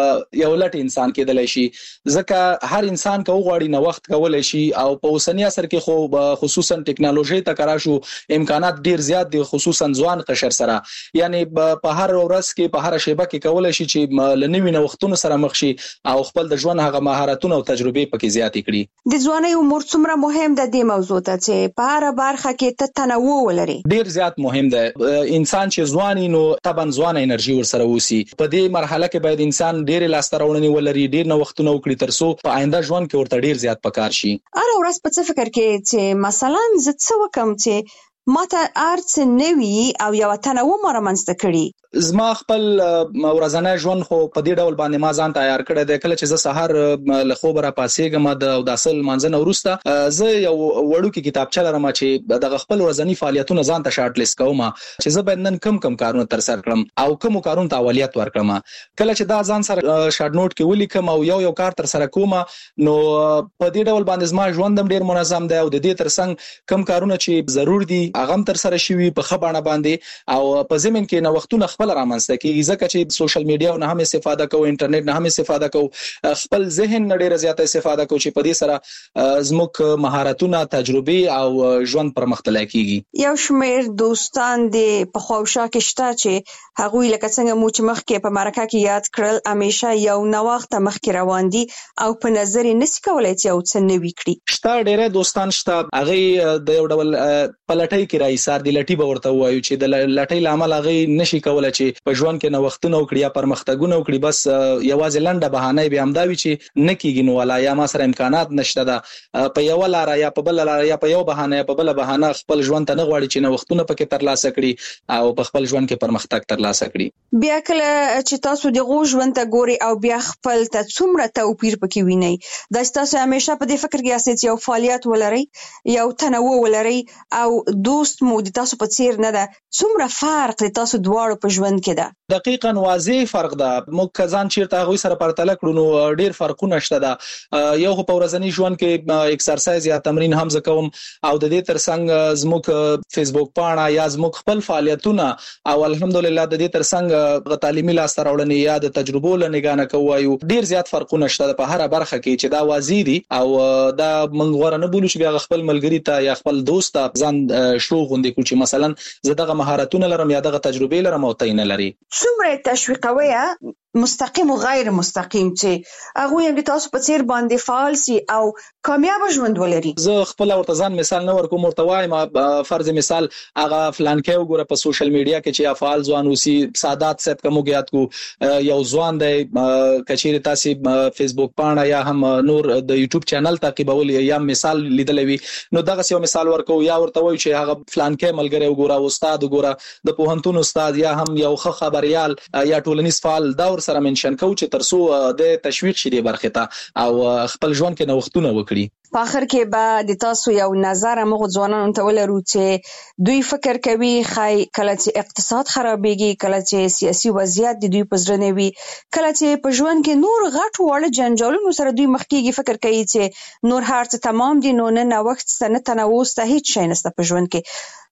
یو لټ انسان کېدلی شي، ځکه هر انسان که وغواړي نوښت کولای شي، او په اوسنی عصر کې خو خصوصا ټکنالوژي ته کارا شو امکانات ډیر زیات دي، خصوصا ځوان قشر سره، یعنی په هر ورځ کې په هر شیبه کې کولای شي چې لنوي نوښتونو سره مخ شي او خپل د ژوند هغه مهارتونه او تجربې پکې زیات کړي. د ځوانۍ عمر څومره مهم ده د موضوع ته چې په هر برخه کې ته تنوع ولري؟ ډیر زیات مهم ده. انسان چې ځواني نو طبعا ځوان انرژي ور سره وسی، په دې مرحله کې باید انسان ډیر لاسته راوړنې ولري، ډیر نوښتونه وکړي ترڅو په آینده ژوند کې ورته ډیر زیات پکار شي. هر ورځ په څه فکر کې چې مثلا زه څه وکم چې ماته ارڅ نوي او یو تنوع مرمنځته کړي؟ زما خپل ورځنی ژوند خو په دې ډول باندې ما ځان تیار کړی دی. کله چې زه سحر له خوبه را پاسېږم د اوداسل مانځنه وروسته، زه یو وړوکی کتابچه لرم چې د خپل ورځنی فعالیتونه ځان ته شارټ لیست کوم چې زه باید نن کم کارونه تر سره کړم او کوم کارونه ته اولویت ورکړم. کله چې دا ځان سره شارټ نوٹ کې ولیکم او یو کار تر سره کوم، نو په دې ډول باندې زما ژوند هم ډیر منظم دی او د دې ترڅنګ کم کارونه چې ضرور دي هغه تر سره شوي په خبرونه باندې، او په زمين کې نوښتونه خپل رامنځته کیږي، ځکه چې سوشل میډیا نه هم استفاده کوو، انټرنیټ نه هم استفاده کوو، خپل ذهن نه ډیره زیاته استفاده کوو چې په دې سره زموږ مهارتونه، تجربې او ژوند پرمختللی کیږي. یو شمېر دوستان د په خواوشا کې شته چې هغوی لکه څنګه مو چې مخکې په مرکه کې یاد کړل همیشه یو نوښت مخکې روان دي او په نظر یې نشي کولای چې یو څه نوي کړي. شته ډیره دوستان شته، هغه د یو ډول پلټۍ کې راایسار دي، لټي به ورته وایو چې د لټۍ لامل هغه نشي کولای چې په ژوند کې نوښتونه وکړي یا پرمختګونه وکړي، بس یوازې لنډه بهانه به همدا وي چې نه کیږي، نو ولا یا ما سره امکانات نشته ده، په یو لار یا په بل لار یا په یو بهانه یا په بل بهانه خپل ژوند ته نه غواړي چې نوښتونه پکې ترلاسه کړي او په خپل ژوند کې پرمختګ ترلاسه کړي. بیا کله چې تاسو دغه ژوند ته ګوري او بیا خپل ته څومره توپیر پکې ویني، دا تاسو همیشه په دې فکر کې یاست چې یو فعالیت ولري، یو تنوع ولري او دوست مو د تاسو په څیر نه ده، څومره فرق دی تاسو دواړو په ژوند کې ده؟ دقیقاً واضح فرق ده. موږ ځان چیرته هغوی سره پرتله کړو نو ډیر فرقونه شته ده. یو په ورځنی ژوند کې ایکسرسایز یا تمرین هم زه کوم او د دې ترڅنګ زموږ فیسبوک پاڼه یا زموږ خپل فعالیتونه او الحمدلله د دې ترڅنګ تعلیمي لاسته راوړنې یا د تجربو له نگاه نه کوو، ډیر زیات فرقونه شته په هر برخه کې چې دا واضح دي او دا موږ غوړه نه بولو چې بیا خپل ملګری ته یا خپل دوست ته ځان شو غوندې کو چې مثلا زه دغه مهارتونه لرم یا دغه تجربې لرم او ته نه لري. څومره تشویقوي مستقیم او غیر مستقیم چې هغه هم د تاسو په څیر باندې فعال سي او کامیاب ژوند ولري؟ زه خپل ورته ځان مثال نه ورکوم، ورته وایم فرض مثال هغه فلان کې وګوره په سوشل میډیا کې چې افعال ځوان اوسي، سادات صاحب کوم یاد کو یو ځوان دی کچېره تاسو فیسبوک پاڼه یا هم نور د یوټیوب چینل تعقیبول یا مثال لیدلوي، نو دغه یو مثال ورکو یا ورته وای چې هغه فلان کې ملګری وګوره، استاد وګوره، د پوهنتون استاد یا هم یو خبريال یا ټولنیز فعال دا سره منشن کو چې ترسو د تشویق شې برخه ته او خپل ژوند کې نوښتونه وکړي. په اخر کې به د تاسو یو نظر موږ ځوانانو ته ولرو چې دوی فکر کوي خای کله چې اقتصاد خرابېږي، کله چې سیاسي وضعیت د دوی په زړه نه وي، کله چې په ژوند کې نور غټ وړ جنجالونو سره دوی مخ کېږي، فکر کوي چې نور هر څه تمام دي، نو نه نوښت څه نه تنوع څه هیڅ شي نشته په ژوند کې.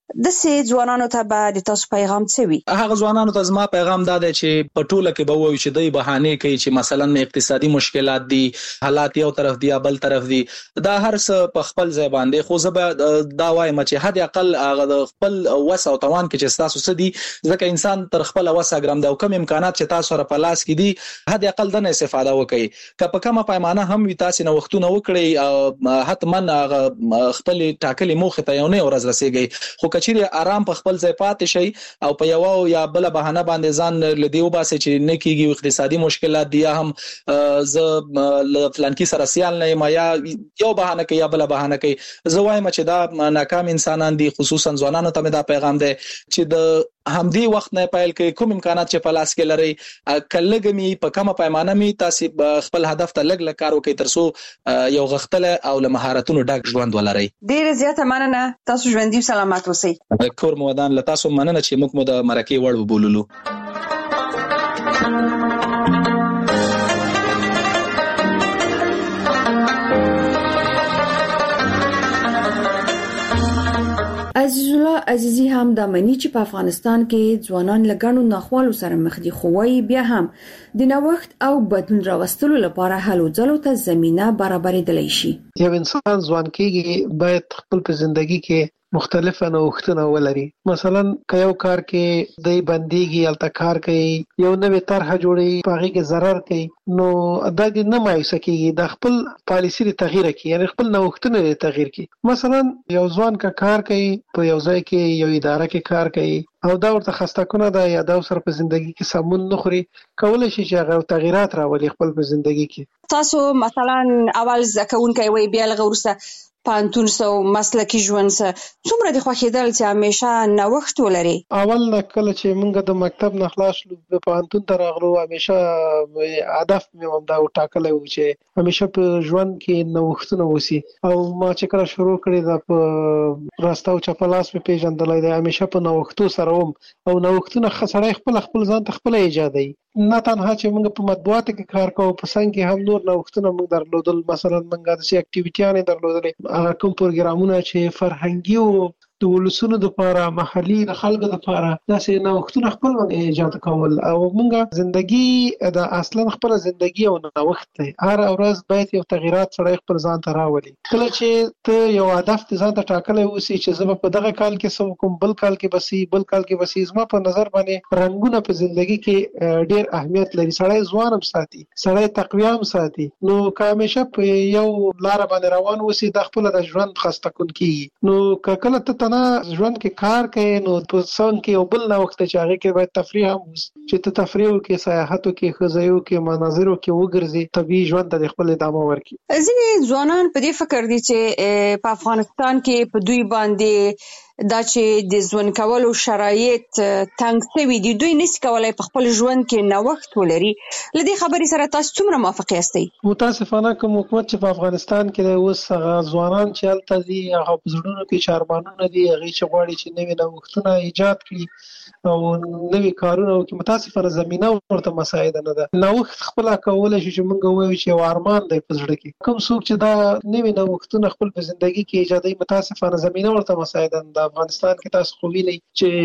د سه ځوانانو ته به د تاسو پیغام څه وي؟ هغه ځوانانو ته زما پیغام دا دی چې په ټوله کې به وایي چې دوی بهانه کوي چې مثلا اقتصادي مشکلات دي، حالات یو طرف دي یا بل طرف دي، دا هر څه په خپل ځای باندې، خو زه به دا وایم چې حد اقل هغه خپل وس او توان کې چې تاسو څه دي، ځکه انسان تر خپل وسه ګرام دا کوم امکانات چې تاسو سره په لاس کې دي حد اقل د نه استفاده وکړي. که په کومه پیمانه هم وي تاسو نه وختونه وکړي، حتما خپل ټاکلي موخه ته یو نه ورځ رسیږي، خو کچېره آرام په خپل ځای پاتې شي او په یو یا بل بهانه باندې ځان لدی وباسي چې نه کیږي اقتصادي مشکلات دي یا هم ز فلانکی سره سیال نه ما یا یو بهانه کوي یا بل بهانه کوي. زه وایم چې دا ناکام انسانان دي، خصوصا ځوانانو ته دا پیغام دی چې د همدې وخت نه پیل کوي، کوم امکانات چې په لاس کې لري کلهګمی په کومه پیمانه می تاسو خپل هدف ته لګ کار وکړئ ترڅو یو غختله او له مهارتونو ډک ژوند ولرئ. ډیره زیاته مننه، تاسو ژوندۍ سلامات اوسئ. کور مودان له تاسو مننه چې موږ مو د مرکې وړ وبوللو. عزیز الله عزیزی هم د منی چې په افغانستان کې ځوانان لګانو ناخوالو سره مخ دي، خو وايي بیا هم د نوښت او بدلون راوستلو لپاره هلو ځلو ته زمينه برابرېدلی شي. یو انسان ځوان کېږي باید خپل په ژوندۍ کې مختلفه نوښتونه ولري. مثلا که یو کار کې د بنديږي الته کار کوي، یو نوې طرح جوړي، پاغي کې ضرر کوي، نو دا د نه مایوسه کېږي، د خپل پالیسی د تغییر کوي، یعنی خپل نوښتونه د تغییر کوي. مثلا یو ځوان کا کار کوي په یو ځای کې یو اداره کې کار کوي او دا ورته خسته کنه ده یا دا سره په ژوندۍ کې سمون نه خوري، کولای شي چې هغه تغیرات راولي خپل په ژوندۍ کې. تاسو مثلا اول ځکهونکي وي بیا لغورسه پانتون سو مسلکی ژوند سره څومره د خوښیدل چې همیشه نوښت ولري؟ اول کله چې موږ د مکتب نه خلاص شو په پانتون ته راغلو، همیشه هدف مې هم دا وټاکلی و چې همیشه په ژوند کې نوښتونه وسی، او ما چې کله شروع کړی دا په راسته او چپلاس په پیژندلای دی، همیشه په نوښتو سره وم او نوښتونه سړی خپل ځان ته خپل ایجادوي. نه تنها چې موږ په مطبوعاتو کې کار کوو، په څنګ کې هم نور نوښتونه موږ درلودل. مثلا موږ د سي اکټیویټیانې درلودلې، هغه کوم پروګرامونه چې فرهنګي او د ولسونو لپاره، محلي د خلکو لپاره داسې نوښتونه خپل ایجاد کول. او موږ ژوندۍ د اصلا خپل ژوندۍ او نوښت دی، هر ورځ باید یو تغیرات سره خپل ځان ته راولي. کله چې ته یو هدف ځان ته ټاکلی اوسې چې زه په دغه کال کې څه وکړم، بل کال کې بسې، بل کال کې بسې، زما په نظر باندې رنګونه په ژوندۍ کې ډېر اهمیت لري. سړی ځوان هم ساتي، سړی تقویه هم ساتي. نو که همیشه په یو لار باندې روان اوسې د خپل د ژوند خسته کون کیږي. نو که کله ته نه ژوند کې کار کوي، نو په څنګه کې یو بل نوښت چې هغه کې باید تفریح هم چې ته تفریح وکړې، سیاحت وکړې، خزایو کې مناظر کې وګرځي، طبيعي ژوند ته خپل ادامه ورکړي. ځینې ځوانان په دې فکر دي چې په افغانستان کې په دوی باندې دا چې د ژوند کولو شرایط تنګ شوي دي، دوی نشي کولای په خپل ژوند کې نوښت ولري. لدې خبرې سره تاسو څومره موافق یاستئ؟ متاسفانه کوم حکومت چې په افغانستان کې اوس هغه ځوانان چې هلته دي، هغه په زړونو کې چاربانونه دي، هغه چې غواړي چې نوې نوښتونه ایجاد کړي او نوې کارونه وکړي. متاسفانه زمينه ورته مساعده نه ده. نوښت خپل کولای شي چې موږ وایو چې یو ارمان دی په زړه کې. کوم څوک چې دا نوې نوښتونه خپل په ژوندۍ کې ایجادوي، متاسفانه زمينه ورته مساعده نه ده. افغانستان کې تاسو خو ویلي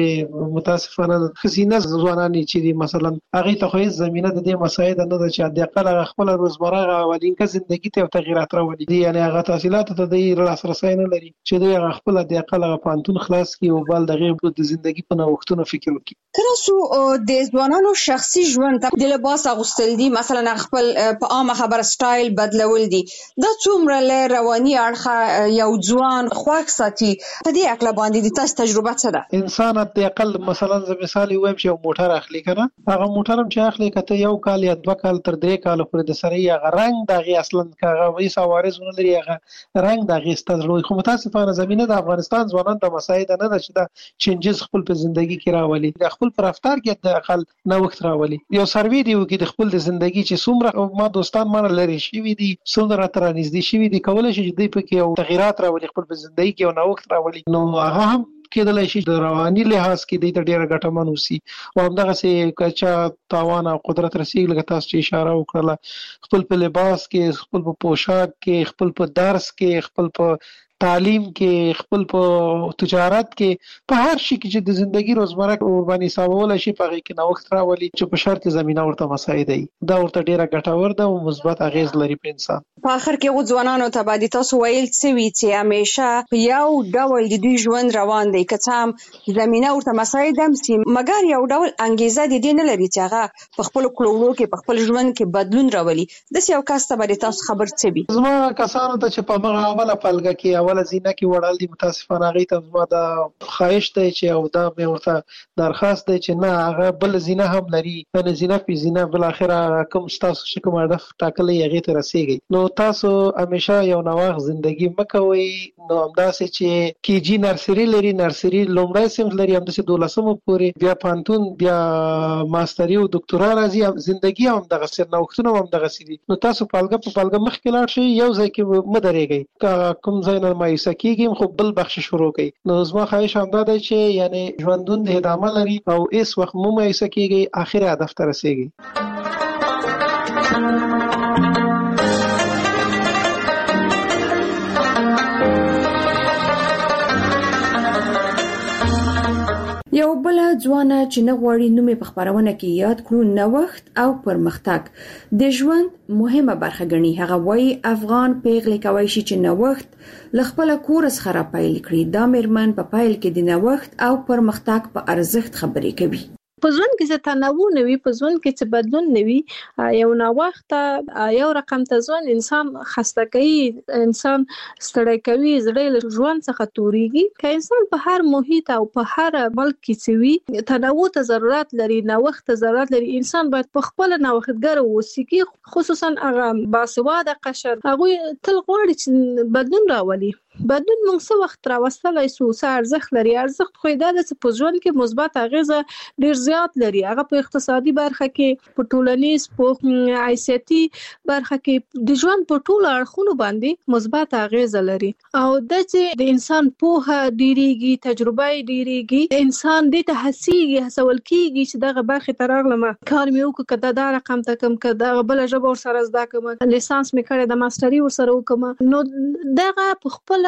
چې متاسفانه خزینه ځوانان چې دي مثلا هغه ته خو زمينه د دې مساعده نه ده چې د اقل خپل روزمره غوډینګه ژوندۍ ته تغیرات راولي. یعنی هغه تحصیلات ته د لاسرسي نه لري چې دوی خپل د اقل پانتون خلاص کی او بل دغه د ژوندۍ په نوښتونو فکر وکړي. تاسو د ځوانانو شخصي ژوند ته د لباس اغوستل دي، مثلا خپل په عامه خبره سټایل بدلول دي، دا څومره له رواني اړخه یو ځوان خوښ ساتي؟ په دې اړه باندې تاسو تجربه څه ده؟ انسان د اقل مثلا ز مثال وایم چې یو موټر اخلي کنه، هغه موټر هم چې اخلي کته یو کال یا 2 کال تر 3 کال پورې د سره یې رنگ دغه اصلا کاغه وې سوارز نه لري، هغه رنگ دغه ستړي. خو متاسفانه زمينه د افغانستان ځوانان ته مساعده نه ده چې دا چینجز خپل په ژوندۍ کې راولي، د خپل پر رفتار کې د اقل نوښت راولي. یو سروي دی کې د خپل د ژوندۍ چې څومره ما دوستان مانه لري شي وي دي، څومره تر نږدې شي وي دي، کولای شي چې دوی په کې یو تغیرات راولي، خپل په ژوندۍ کې یو نوښت راولي. نو هغه هم کېدلای شي د رواني لحاظ کې د ډېر ګټمن وسی او همدغه سي کچا توان او قدرت رسیږي. لکه تاسو چې اشاره وکړه، خپل په لباس کې، خپل په پوشاک کې، خپل په درس کې، خپل په تعلیم کې خپل په تجارت کې په هر شي کې چې د ژوندۍ روزمره باندې حسابول شي په هغه کې نوښت راولي چې په شرط زمينه ورته مساعده وي دا ورته ډیره ګټور ده او مثبت اغیز لري په انسان. په اخر کې ځوانانو ته باندې تاسو ویل څه وی چې همیشه یو ډول د دوی ژوند روان دی که څه هم زمينه ورته مساعده سي مګر یو ډول انګیزه د دې نه لري چې هغه په خپل کړولو کې په خپل ژوند کې بدلون راولي. د یو کس ته باندې تاسو خبر څه وي؟ زما کسانو ته چې په هغه اوله پلګه کې اوله زینه کې وړل دي متاسفانه هغه ته زما د خواهش دی چې او دا مې ورته درخواست دی چې نه هغه بل زینه هم لري یعنی زینه په زینه بل اخره کوم تاسو چې کوم هدف ټاکلې هغه ته رسیږي. نو تاسو همیشه یو نوښت ژوندۍ مکوئ. نو همداسې چې کیجی نرسري لري نرسري لومړی صنف لري همداسې 12 پورې بیا پانتون بیا ماستري او دکتورا راځي ژوندۍ هم دغه سر نوښتونه هم دغه سړي. نو تاسو پالګه مخکې لاړ شئ یو ځای کې مدرېږئ کوم ځای نه مایوسه کیږي خو بل بخش شروع کړئ. نو زما خواهش همدا دی چې یعنی ژوندون د ادامه لري او هیڅ وخت مو مایوسه کیږي اخر هدف ته رسیږئ. یو بل ځوانه چې نه غواړي نومې په خبرونه کې یاد کړو نوښت او پرمختګ د ژوند مهمه برخه ګڼي. هغه وایي افغان پیغلې کوي چې نوښت ل خپل کور څخه پیل کړي. دا مېرمن په پیل کې د نوښت او پرمختګ په ارزښت خبرې کوي. په ژوند کې چې تنوع نوي په ژوند کې چې بدلون نوي یو نوښت یو رقم ته ځوان انسان خسته کوي انسان ستړی کوي زړه له ژوند څخه توريږي. که انسان په هر محیط او په هر ملک کې سوي تنوع ته ضرورت لري نوښت ته ضرورت لري. انسان باید په خپل نوښتګر اوسي خصوصا هغه باسواده قشر هغه تل غواړي چې بدلون راولي. بدلون موږ څه وخت راوستلای سو څه ارزښت لري ارزښت خو دا د په ژوند کې مثبت اغیزه ډیر زیات لري. هغه په اقتصادي برخه کې په ټولنیز په عیسیتي برخه کې د ژوند په ټولو اړخونو باندې مثبت اغیزه لري او د چې د انسان پوهه ډیریږي تجربه ډیریږي انسان د ته هڅول کیږي چې دغه برخه ترغلمه کار مې وکړ کده دا رقم ته کم کده بل ژبه ور سره زده کوم لیسانس مې کړی د ماستري ور سره وکم. نو دغه په خپل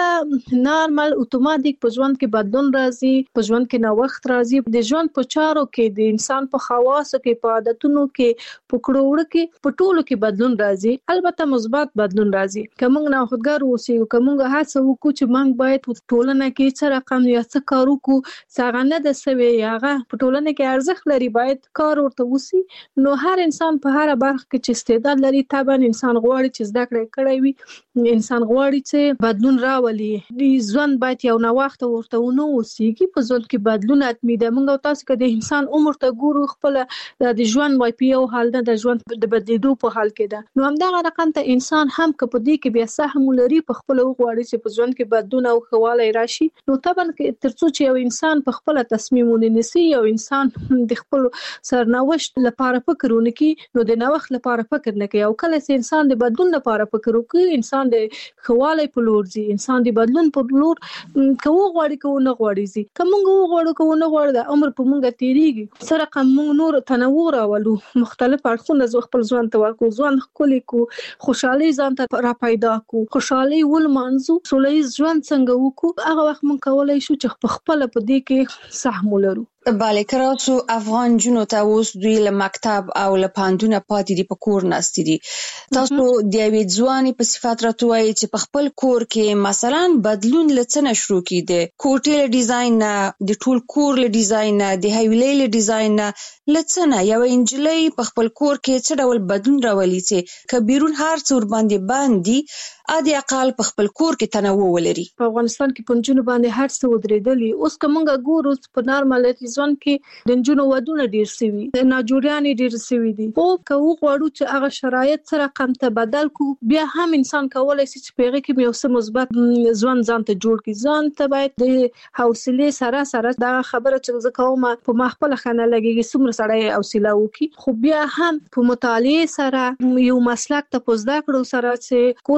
نارمل اتوماتیک په ژوند کې بدلون راځي په ژوند کې نوښت راځي د ژوند په چارو کې د انسان په خواصو کې په عادتونو کې په کړوړو کې په ټولو کې بدلون راځي. البته مثبت بدلون راځي. کوم نوښتګر اوسئ کوم هڅه وکړو چې موږ باید په ټولنه کې څه رقم یا څه کار وکړو څنګه نه د سوي هغه په ټولنه کې ارزښت لري باید کار ورته وسی. نو هر انسان په هر برخه کې چې استعداد لري طبعا انسان غواړي چې زده کړې کړی وي انسان غواړي چې بدلون راولي. د ژوند باید یو نوښت ورته ونه اوسېږي په ژوند کې بدلون اتمی ده. موږ تاسو کې د انسان عمر ته ګورو خپل د ژوند وای په یو حال نه د ژوند د بدلیدو په حال کې ده. نو همدغه رقم ته انسان هم که په دې کې بیا سهم لري په خپل غواړي چې په ژوند کې بدلون او خواله راشي. نو طبعا ترڅو چې یو انسان په خپل تصمیم ونیسي یو انسان د خپل سرنوشت لپاره فکر ونکړي نو د نوښت لپاره فکر نه کوي او کله چې انسان د بدلون لپاره فکر وکړي انسان د خواله په لور ځي انسان د بدلون په لور کوو غواړي کوو نه غواړي زی کوم غواړو کوو نه غواړي د عمر په مونږه تیریږي سره کوم نور تنوع راولو مختلف اړخونه ز خپل ځوان ته ورکو ځوان خولي کو خوشحالي ځان ته را پیدا کو خوشحالي ول منځو سولې ژوند څنګه وکړو هغه وخت مونږ کولای شو چې په خپل په دې کې سهم ولرو. بله کراتو افغان جنو ته اوس دوی له مکتب او له پاندونه پاتې دي په کور ناستې دي. تاسو د یوې ځوانې په صفت راته وایي چې په خپل کور کې مثلا بدلون له څه نه شروع کیده کوټې له ډیزاین نه د ټول کور له ډیزاین نه د حویلې له ډیزاین نه له څه نه یو انجلۍ په خپل کور کې څه ډول بدلون راولي چې کبیرون هر څور باندې باندې ادي اقل په خپل کور کې تنوع ولري. په افغانستان کې پنځونه باندې هر څه ودرېدلي اوس کومه ګورو په نارمل ځوان کې د جنونو ودونه ډیر سوي د ناجوړیانې ډیر سوي دي او که وغواړو چې هغه شرایط سره کم ته بدل کو بیا هم انسان کولای شي چې پیغه کې یو څه مثبت ځان ته جوړ کړي ځان ته باید د حوصله سره دا خبره چې زکوم په مخبل خانه لګي څومره سړی حوصله وکي خو بیا هم په مطالعه سره یو مسلک ته پوزدا کړو سره چې کوس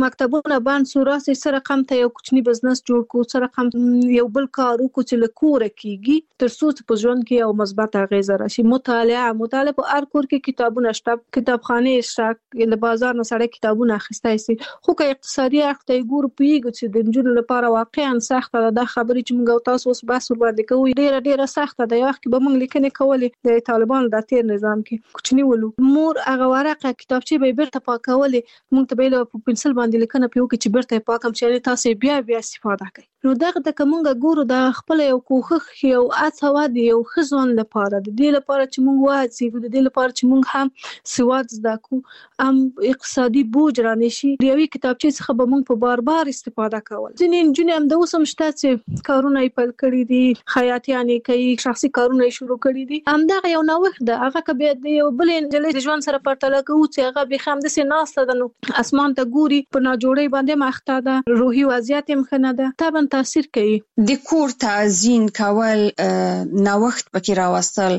مکتبونه باندې سوراسي سره قم ته یو کوچنی بزنس جوړ کو سره قم یو بل کار وکړو چې لکور کیږي تر څو په ژوند کې یو مثبت اغیزه راشي. مطالعه په هر کور کې کتابونه شته، کتابخانه شته، له بازار نه سره کتابونه اخیستای شي. خو که اقتصادي اړخ ته ګورو پیږي چې د نجونو لپاره واقعا سخته ده. دا خبرې چې موږ تاسو اوس بحث ور باندې کوو ډیره سخته ده. یو وخت به موږ لیکنې کولې د طالبانو د تیر نظام کې کوچنی ولو مور هغه ورقه کتابچه به بیرته پاکولې، موږ ته به په پنسل باندې لیکنه پیو کې چې بیرته پاکم چې تاسو بیا استفاده کوئ. نو دغه د کومه ګورو د خپل یو کوخخ یو اڅوا دی یو خزون لپاره د دې لپاره چې موږ واځي د دې لپاره چې موږ هم سواد زده کو، هم اقتصادي بوج را نشي. یوې کتابچې څخه به موږ په بار استفاده کول. ځینې نجونې هم د اوسم شته چې کارونه یې پیل کړي دي، خیاطیانې کوي، شخصي کارونه یې شروع کړي دي. همدغه یو نوښت ده. هغه که بیا د یو بل نجلۍ د ژوند سره پرتله کوو چې هغه بیا هم داسې ناسته ده، نو اسمان ته ګوري په ناجوړۍ باندې مخته ده، روحي وضعیت یې ښه نه ده، طبعا تاثیر کوي. د کور تعزین کول، نوښت پکې راوستل،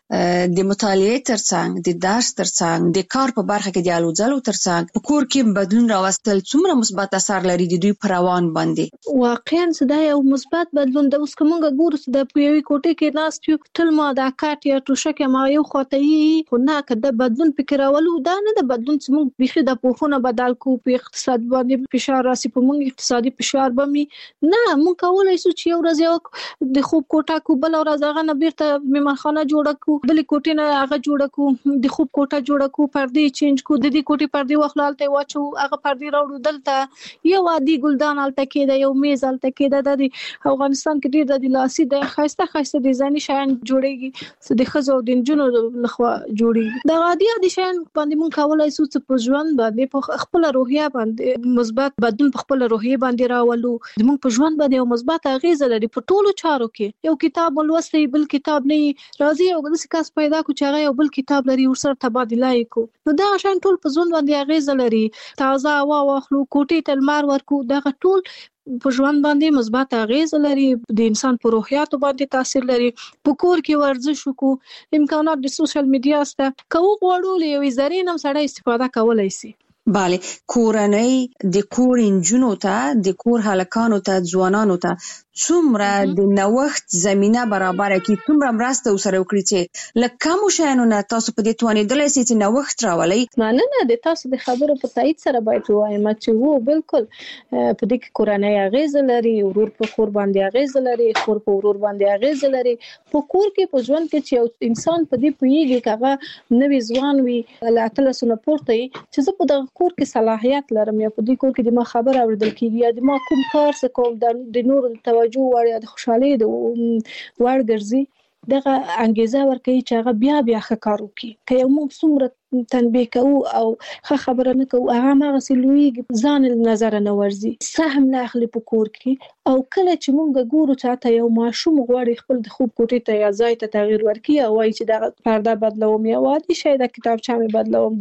د مطالعې ترڅنګ د درس ترڅنګ د کار په برخه کې د الوځلو ترڅنګ په کور کې بدلون راوستل څومره مثبت اثر لري د دوی پر روان باندې؟ واقعا دا یو مثبت بدلون ده. اوس کومه ګورو چې د یوې کوټې کې ناست یو تل ما د کاټ یا توشک ما یو خواته یې خو نه کده بدلون فکر راولو. دا نه د بدلون چې موږ بيخي د پوښونه بدل کو، په اقتصاد باندې فشار راسي، په موږ اقتصادي فشار بمي نه. موږ کولای شو چې یو ورځ یو د خوب کوټه کو، بل ورځ هغه نه بیرته میمنخانه جوړه کو، بل کوټې نه هغه جوړه کو، د خوب کوټه جوړه کو، پردې چینج کو، د دې کوټې پردې واخلالته واچو، هغه پردې راوړو دلته یو عادي ګلدان الته کېده، یو میز الته کېده. د افغانستان کې ډېر د لاسي د خاصه ډیزایني شیان جوړيږي چې د خزو او د نجونو لخوا جوړيږي. د عادي شیان باندې موږ کولای شو چې په ژوند باندې په خپل روحیه باندې مثبت بدلون په خپل روحیه باندې راولو. موږ په ژوند باندې یو مثبت اغیزه لري په ټولو چارو کې. یو کتاب ولوستي بل کتاب نه راځي، یو داسې کس پیدا کو چې هغه یو بل کتاب لري ورسره تبادله کو. نو دا شان ټول په ژوند باندې اغیزه لري. تازه هوا واخلو، کوټې ته لمر ورکو، دا ټول په ژوند باندې مثبت اغیز لري. د انسان په روحیاتو باندې تاثیر لري. په کور کې ورزش وکړو، امکانات د سوشل میډیا سره کوو، غواړو له یوې ذرې هم سره استفاده کولای شي. بله، کورنۍ د کور انجونو ته، د کور هلکانو ته، ځوانانو ته څومره د نوښت زمينه برابر کړي، څومره مرسته وسره وکړي چې لکه کوم شیانو نه تاسو په دې توانیدلای شئ چې نوښت راولئ؟ نه د تاسو د خبرو په تایید سره باید وایم چې وو بالکل په دې کې کورنۍ اغیز لري، ورور په خور باندې اغیز لري، خور په ورور باندې اغیز لري. په کور کې په ژوند کې چې انسان په دې پوهیږي کغه نوې ځوان وي له اتلسو نه پورته چې زه په دغه کور کې صلاحیت لرم، یا په دې کور کې د ما خبر اوریدل کیږي، یا د ما کوم کار څه کوم د نور توجه وړ یا د خوشحالۍ د وړ ګرځي، دغه انګیزه ورکوي چې هغه بیا ښه کار وکړي. که یو موږ څومره تنبیه کوو او ښه خبره نه کوو، هغه هماغسې لویږي، ځان له نظره نه ورځي، سهم نه اخلي په کور کې. او کله چې موږ ګورو چې حتی یو ماشوم غواړي خپل د خوب کوټې ته یا ځای ته تغییر ورکړي او وایي چې دغه پرده بدلوم یا عادي شی د کتابچه مې بدلوم،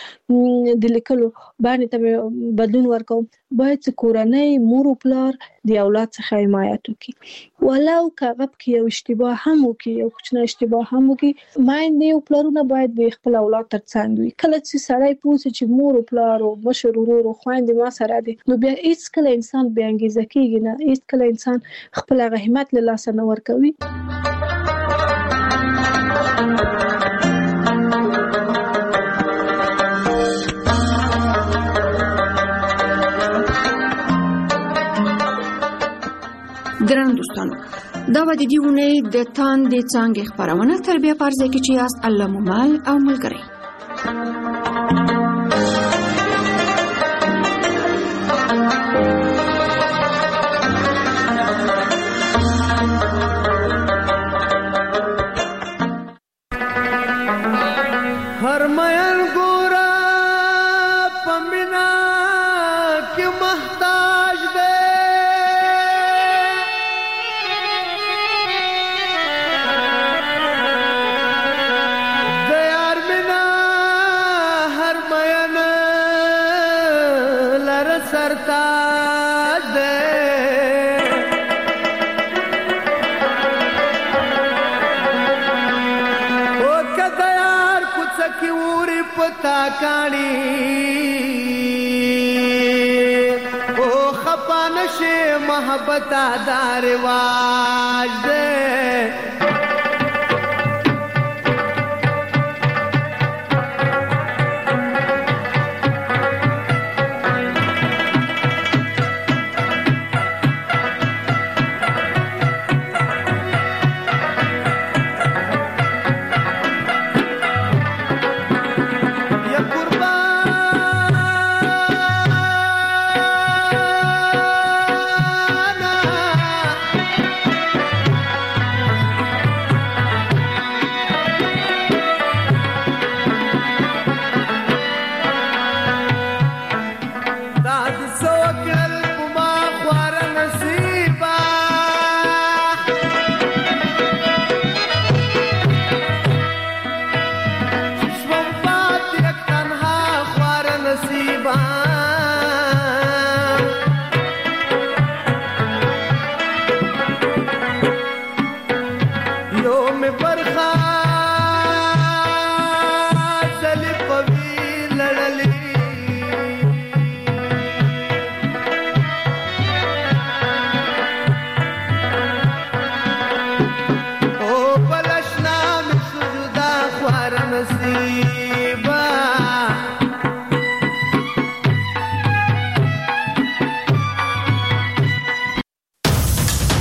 دغه د لیکلو باندې ته بدلون ورکوم، باید چې کورنۍ مور او پلار د اولاد څخه حمایت وکړي. ولو که هغه پکې یو اشتباه هم وکړي، یو کوچنی اشتباه هم وکړي، میندې او پلرونه باید د خپل اولاد تر څنګ وي. کله چې سړی پوه شي چې مور او پلار او مشر ورور او خویندې ما سره دي، نو بیا هیڅ کله انسان بې انګیزه کېږي نه، هیڅ کله انسان خپل هغه همت له لاسه نه ورکوي. ګران دوستانو، دا و د دې اونۍ د تاندې څانګې خپرونه. تر بیا په ځای کې چې یاست الله مو مل او ملګری. هر مین ګورا پمینا کې محتاج دے، د یار مینا هر مین لر سرتاج دے. پتا کانی نشي محبت دا رواج دے